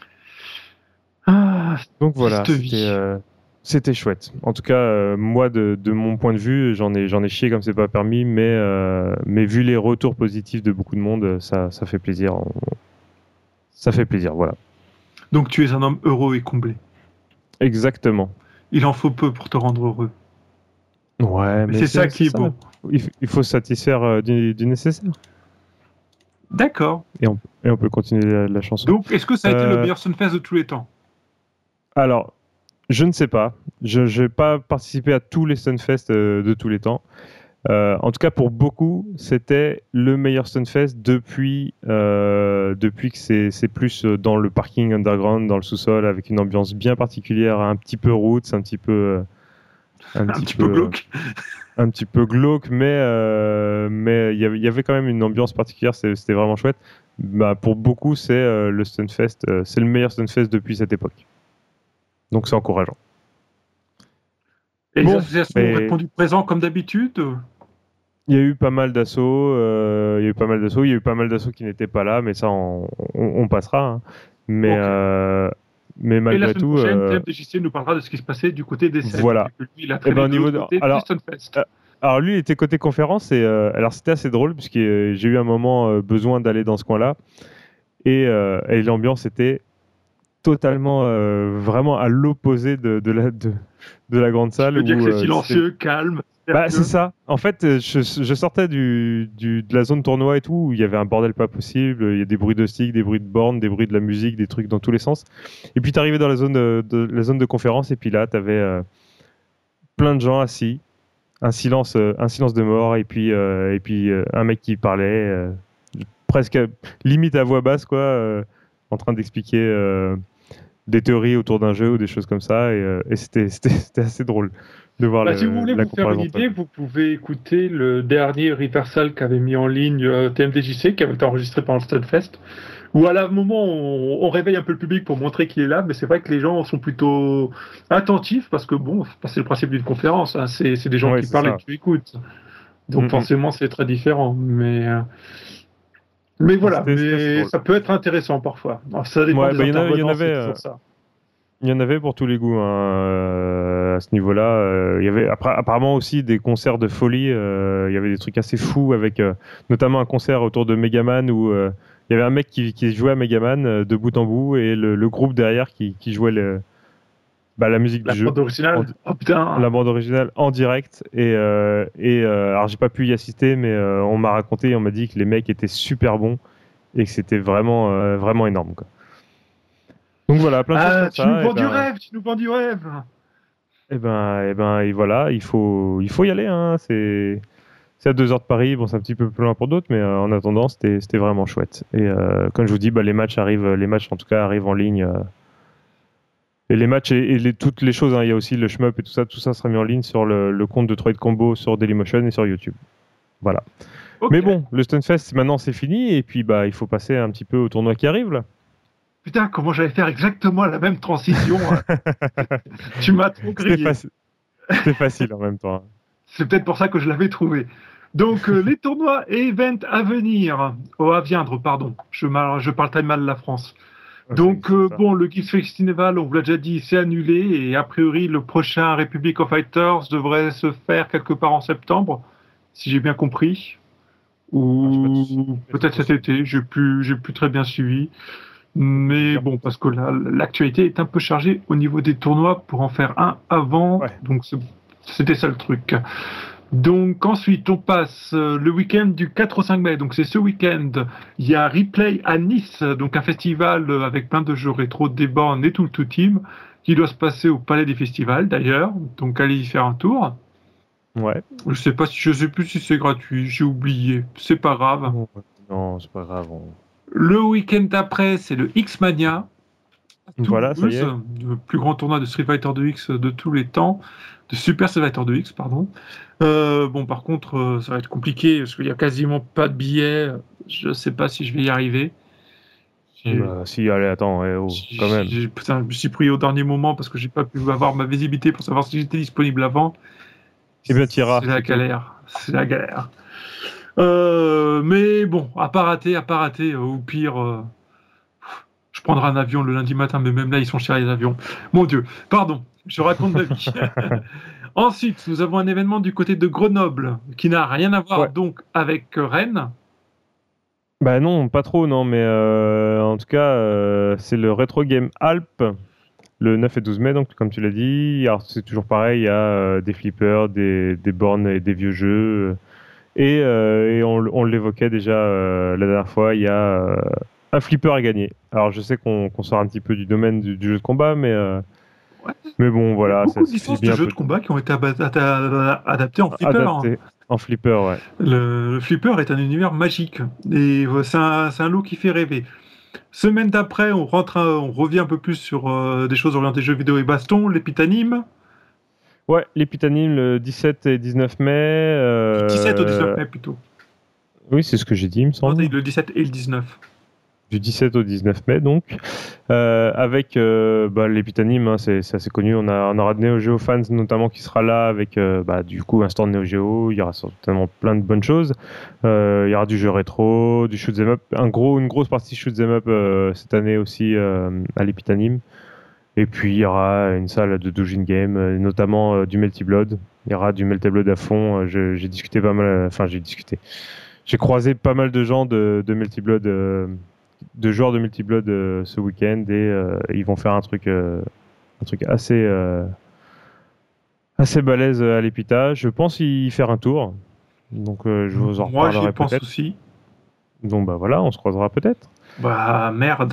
Ah, Donc voilà, triste c'était vie. euh, c'était chouette. En tout cas, euh, moi, de, de mon point de vue, j'en ai, j'en ai chié comme c'est pas permis, mais, euh, mais vu les retours positifs de beaucoup de monde, ça, ça fait plaisir. On- Ça fait plaisir, voilà. Donc tu es un homme heureux et comblé. Exactement. Il en faut peu pour te rendre heureux. Ouais, Mais mais c'est ça qui est beau. Il, f- il faut se satisfaire euh, du, du nécessaire. D'accord. Et on, et on peut continuer la, la chanson. Donc, est-ce que ça a été Euh, le meilleur Sunfest de tous les temps? Alors, je ne sais pas. Je n'ai pas participé à tous les Stunfest euh, de tous les temps. Euh, en tout cas, pour beaucoup, c'était le meilleur Stunfest depuis, euh, depuis que c'est c'est plus euh, dans le parking underground, dans le sous-sol, avec une ambiance bien particulière, un petit peu roots, un petit peu, euh, un Un petit petit peu peu, glauque. un petit peu glauque, mais euh, mais il y avait- il y avait quand même une ambiance particulière. c'est- C'était vraiment chouette. Bah, pour beaucoup, c'est euh, le Stunfest, euh, c'est le meilleur Stunfest depuis cette époque. Donc c'est encourageant. Et Bon, les associations mais- ont répondu présent comme d'habitude? Il y a eu pas mal d'assauts, euh, il y a eu pas mal d'assauts, il y a eu pas mal d'assauts qui n'étaient pas là, mais ça on, on- on passera. hein. Mais, Ok. euh, mais Et la malgré semaine tout, prochaine, euh, T M D J C nous parlera de ce qui se passait du côté des scènes. Voilà. vu que lui, il a Eh traîné ben, au de niveau l'autre de- côté alors- du Stunfest. euh, alors lui il était côté conférence et euh, alors c'était assez drôle puisque euh, j'ai eu un moment euh, besoin d'aller dans ce coin-là et, euh, et l'ambiance était totalement euh, vraiment à l'opposé de, de la de, de la grande Je salle veux dire où, que c'est euh, silencieux, calme. Bah, sérieux. c'est ça. En fait, euh, je, je sortais du, du- de la zone tournoi et tout, où il y avait un bordel pas possible. Il y a des bruits de stick, des bruits de bornes, des bruits de la musique, des trucs dans tous les sens. Et puis, tu arrivais dans la zone de, de- la zone de conférence, et puis là, tu avais plein de gens assis, un silence, euh, un silence de mort, et puis, euh, et puis euh, un mec qui parlait, euh, presque à- limite à voix basse, quoi, euh, en train d'expliquer euh, des théories autour d'un jeu ou des choses comme ça. Et, euh, et c'était c'était- c'était assez drôle de voir Bah, le- si vous voulez la vous faire une comparaison. idée, vous pouvez écouter le dernier reversal qu'avait mis en ligne euh, T M D J C, qui avait été enregistré pendant le Stunfest, où à un moment on, on réveille un peu le public pour montrer qu'il est là, mais c'est vrai que les gens sont plutôt attentifs parce que bon, c'est le principe d'une conférence, hein, c'est c'est des gens Ouais, qui c'est parlent ça. et que tu écoutes, donc Mhm. forcément c'est très différent, mais euh, mais voilà, C'était- c'était assez mais drôle. ça peut être intéressant parfois. Alors, ça dépend Ouais, des bah, il y en a- il y en intervenants, c'est avait, toujours euh, ça. Il y en avait pour tous les goûts hein, euh, à ce niveau-là. Euh, il y avait après, apparemment aussi des concerts de folie. euh, il y avait des trucs assez fous avec euh, notamment un concert autour de Megaman où euh, il y avait un mec qui, qui jouait à Megaman euh, de bout en bout et le, le groupe derrière qui, qui jouait le, bah, la musique La du jeu, bande originale, oh putain, la bande originale en direct. Et, euh, et euh, alors j'ai pas pu y assister, mais euh, on m'a raconté, on m'a dit que les mecs étaient super bons et que c'était vraiment euh, vraiment énorme, quoi. Donc voilà, plein de choses ah, comme tu ça. nous et vends du ben- rêve, tu nous vends du rêve. Eh ben, eh ben, et voilà, il faut, il faut y aller. Hein. C'est, c'est à deux heures de Paris. Bon, c'est un petit peu plus loin pour d'autres, mais euh, en attendant, c'était, c'était vraiment chouette. Et euh, comme je vous dis, bah, les matchs arrivent, les matchs en tout cas arrivent en ligne. euh, et les matchs et, et les, toutes les choses. hein. Il y a aussi le shmup et tout ça. Tout ça sera mis en ligne sur le, le compte de Trade Combo sur Dailymotion et sur YouTube. Voilà. Ok. Mais bon, le Stunfest maintenant c'est fini et puis bah il faut passer un petit peu au tournoi qui arrive là. Putain, comment j'allais faire exactement la même transition. hein. Tu m'as trop C'était grillé. facile. C'était facile en même temps. hein. C'est peut-être pour ça que je l'avais trouvé. Donc, euh, les tournois et events à venir, oh, à viendre, pardon, je, je parle très mal de la France. Donc, euh, bon, le Geeks Festival, on vous l'a déjà dit, c'est annulé. Et a priori, le prochain Republic of Fighters devrait se faire quelque part en septembre, si j'ai bien compris. Ou ah, peut-être cet été, j'ai plus, j'ai plus très bien suivi. Mais bon, parce que là, l'actualité est un peu chargée au niveau des tournois pour en faire un avant. Ouais. Donc, c'était ça le truc. Donc ensuite, on passe euh, le week-end du quatre au cinq mai. Donc c'est ce week-end. Il y a Replay à Nice, donc un festival avec plein de jeux rétro, des bornes et tout le tout team, qui doit se passer au Palais des Festivals d'ailleurs. Donc allez y faire un tour. Ouais. Je sais pas si je sais plus si c'est gratuit. J'ai oublié. C'est pas grave. Non, non c'est pas grave. On... Le week-end après, c'est le X-Mania. Voilà, ça y est. Le plus grand tournoi de Street Fighter deux X de tous les temps, de Super Street Fighter deux X, pardon. Euh, bon, par contre, euh, ça va être compliqué parce qu'il n'y a quasiment pas de billets. Je ne sais pas si je vais y arriver. Bah, si, allez, attends, eh, oh, quand même. Putain, je me suis pris au dernier moment parce que j'ai pas pu avoir ma visibilité pour savoir si j'étais disponible avant. Eh bien, t'iras. C'est la galère. C'est la galère. Euh, mais bon, à pas rater, à pas rater. Au pire. Euh... Je prendrai un avion le lundi matin, mais même là, ils sont chers les avions. Mon Dieu, pardon, je raconte ma vie. Ensuite, nous avons un événement du côté de Grenoble qui n'a rien à voir ouais. donc avec Rennes. Bah non, pas trop, non, mais euh, en tout cas, euh, c'est le Retro Game Alp, le neuf et douze mai, donc comme tu l'as dit. Alors c'est toujours pareil, il y a euh, des flippers, des, des bornes et des vieux jeux. Et, euh, et on, on l'évoquait déjà euh, la dernière fois, il y a... Euh, un flipper à gagner. Alors je sais qu'on qu'on sort un petit peu du domaine du, du jeu de combat, mais euh, ouais. mais bon voilà. Il y a beaucoup de licences de jeux de combat qui ont été adaptés en flipper. Adapté. Hein. En flipper, ouais. Le, le flipper est un univers magique et c'est un, c'est un lot qui fait rêver. Semaine d'après, on rentre, on revient un peu plus sur euh, des choses orientées jeux vidéo et baston, l'Épitanime. Ouais, l'Épitanime le dix-sept et dix-neuf mai. Euh... dix-sept au dix-neuf mai plutôt. Oui, c'est ce que j'ai dit, il me semble. Le dix-sept et le dix-neuf. Du dix-sept au dix-neuf mai, donc, euh, avec euh, bah, l'Épitanime, hein, c'est, c'est assez connu. On, a, on aura de Neo Geo Fans notamment qui sera là avec euh, bah, du coup un stand Neo Geo. Il y aura certainement plein de bonnes choses. Euh, il y aura du jeu rétro, du shoot 'em up, un gros, une grosse partie shoot 'em up euh, cette année aussi euh, à l'Épitanime. Et puis il y aura une salle de Doujin Game, euh, notamment euh, du Melty Blood. Il y aura du Melty Blood à fond. Je, j'ai discuté pas mal, enfin j'ai discuté. J'ai croisé pas mal de gens de, de Melty Blood. Euh, de joueurs de Multiblood euh, ce week-end et euh, ils vont faire un truc, euh, un truc assez, euh, assez balèze à l'Épita. Je pense y faire un tour. Donc euh, je vous en reparlerai peut-être. Moi j'y pense aussi. Donc bah voilà, on se croisera peut-être. Bah merde.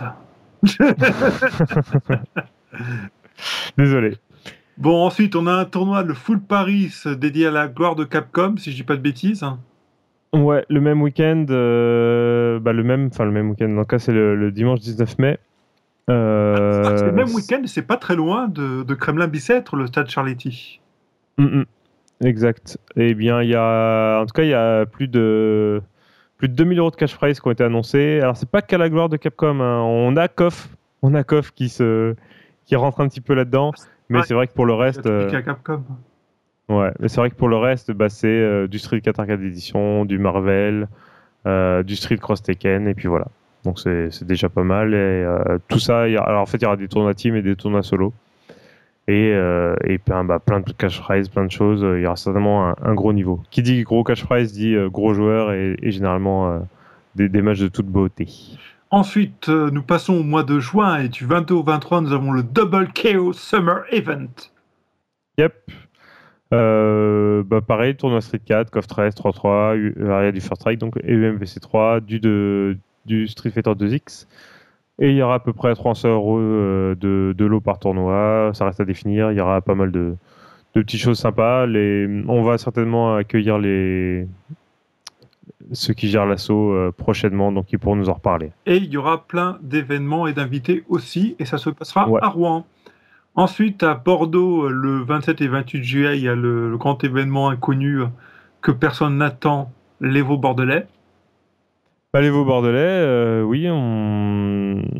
Désolé. Bon, ensuite on a un tournoi, le Full Paris, dédié à la gloire de Capcom, si je dis pas de bêtises. Ouais, le même week-end, euh, bah le même, enfin le même week-end. Dans le cas, c'est le, le dimanche dix-neuf mai. Euh, ah, c'est le même week-end, c'est pas très loin de, de Kremlin-Bicêtre, le stade Charletti. Mm-mm. Exact. Eh bien, il y a, en tout cas, il y a plus de plus de deux mille euros de cash prize qui ont été annoncés. Alors, c'est pas qu'à la gloire de Capcom. Hein. On a Koff, on a Koff qui se, qui rentre un petit peu là-dedans. Mais ouais, c'est vrai que pour le reste. Euh... à Capcom. Ouais, mais c'est vrai que pour le reste, bah, c'est euh, du Street quatre arcade édition, du Marvel, euh, du Street Cross Tekken, et puis voilà. Donc c'est, c'est déjà pas mal. Et euh, tout ça, y a, alors en fait, il y aura des tournois team et des tournois solo. Et, euh, et plein, bah, plein de cash prize, plein de choses. Il y aura certainement un, un gros niveau. Qui dit gros cash prize dit euh, gros joueurs et, et généralement euh, des, des matchs de toute beauté. Ensuite, euh, nous passons au mois de juin et du vingt-deux au vingt-trois, nous avons le Double K O Summer Event. Yep. Euh, bah pareil, tournoi Street quatre, K O F treize, trois trois, Aria du First Strike, donc E U M V C trois, du, de, du Street Fighter deux X. Et il y aura à peu près trois cents euros de, de lot par tournoi, ça reste à définir. Il y aura pas mal de, de petites choses sympas. Les, on va certainement accueillir les, ceux qui gèrent l'assaut euh, prochainement, donc ils pourront nous en reparler. Et il y aura plein d'événements et d'invités aussi, et ça se passera ouais. à Rouen. Ensuite, à Bordeaux, le vingt-sept et vingt-huit juillet, il y a le, le grand événement inconnu que personne n'attend, l'Evo Bordelais. Bah, l'Evo Bordelais, euh, oui, on...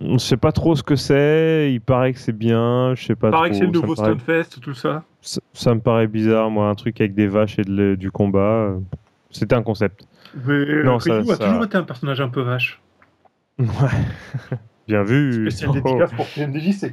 on sait pas trop ce que c'est. Il paraît que c'est bien. Je sais pas. Il paraît trop. que c'est le Ça nouveau me paraît- Stonefest, tout ça. Ça, ça me paraît bizarre, moi, un truc avec des vaches et de le- du combat. euh, C'était un concept. Mais Non, Ryu ça- a ça- toujours été un personnage un peu vache. Ouais. Bien vu. Spécial Oh. dédicace pour T M D J C.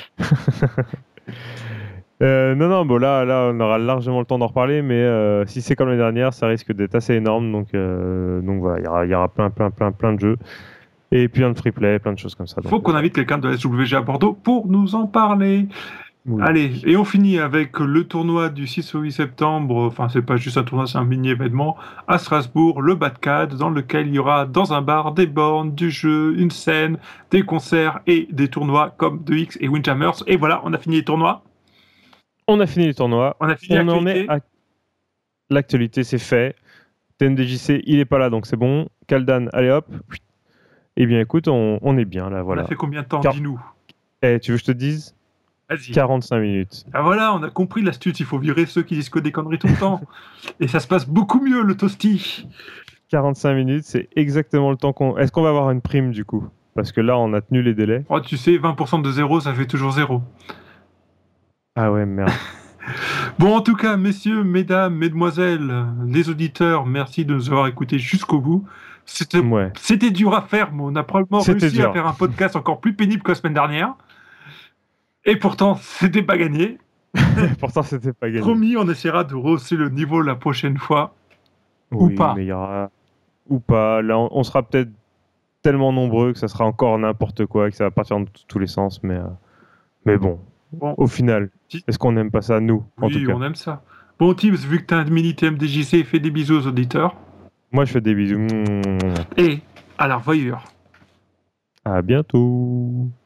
Euh, non, non, bon là, là, on aura largement le temps d'en reparler, mais euh, si c'est comme l'année dernière, ça risque d'être assez énorme. Donc, euh, donc voilà, il y aura, il y aura plein, plein, plein, plein de jeux. Et puis un de free play, plein de choses comme ça. Faut donc, qu'on euh, invite quelqu'un de la S W G à Bordeaux pour nous en parler. oui. Allez, et on finit avec le tournoi du six au huit septembre. Enfin, c'est pas juste un tournoi, c'est un mini-événement à Strasbourg, le Batcade, dans lequel il y aura dans un bar des bornes, du jeu, une scène, des concerts et des tournois comme deux X et Windjammers. Et voilà, on a fini les tournois. On a fini les tournois. On a fini On en l'actualité. est à l'actualité, c'est fait. T N D J C, il est pas là, donc c'est bon. Kaldan, allez hop. Eh bien, écoute, on, on est bien là, On voilà. a fait combien de temps, Car- dis-nous? Eh, tu veux que je te dise Vas-y. quarante-cinq minutes. Ah voilà, on a compris l'astuce, il faut virer ceux qui disent que des conneries tout le temps. Et ça se passe beaucoup mieux, le toasty. quarante-cinq minutes, c'est exactement le temps qu'on. Est-ce qu'on va avoir une prime du coup? Parce que là, on a tenu les délais. Oh, tu sais, vingt pour cent de zéro, ça fait toujours zéro. Ah ouais, merde. Bon, en tout cas, messieurs, mesdames, mesdemoiselles, les auditeurs, merci de nous avoir écoutés jusqu'au bout. C'était Ouais. c'était dur à faire, mais on a probablement C'était réussi dur. à faire un podcast encore plus pénible que la semaine dernière. Et pourtant, c'était pas gagné. Pourtant, c'était pas gagné. Promis, on essaiera de rehausser le niveau la prochaine fois. ou Oui, pas. mais il y aura. Ou pas. Là, on, on sera peut-être tellement nombreux que ça sera encore n'importe quoi, que ça va partir dans t- tous les sens. Mais, euh, mais bon, Bon, au final, Si- est-ce qu'on n'aime pas ça, nous, en tout oui, cas? on aime ça. Bon, Tibbs, vu que t'as un mini T M D J C, fais des bisous aux auditeurs. Moi, je fais des bisous. Mouah. Et à la revoyure. À bientôt.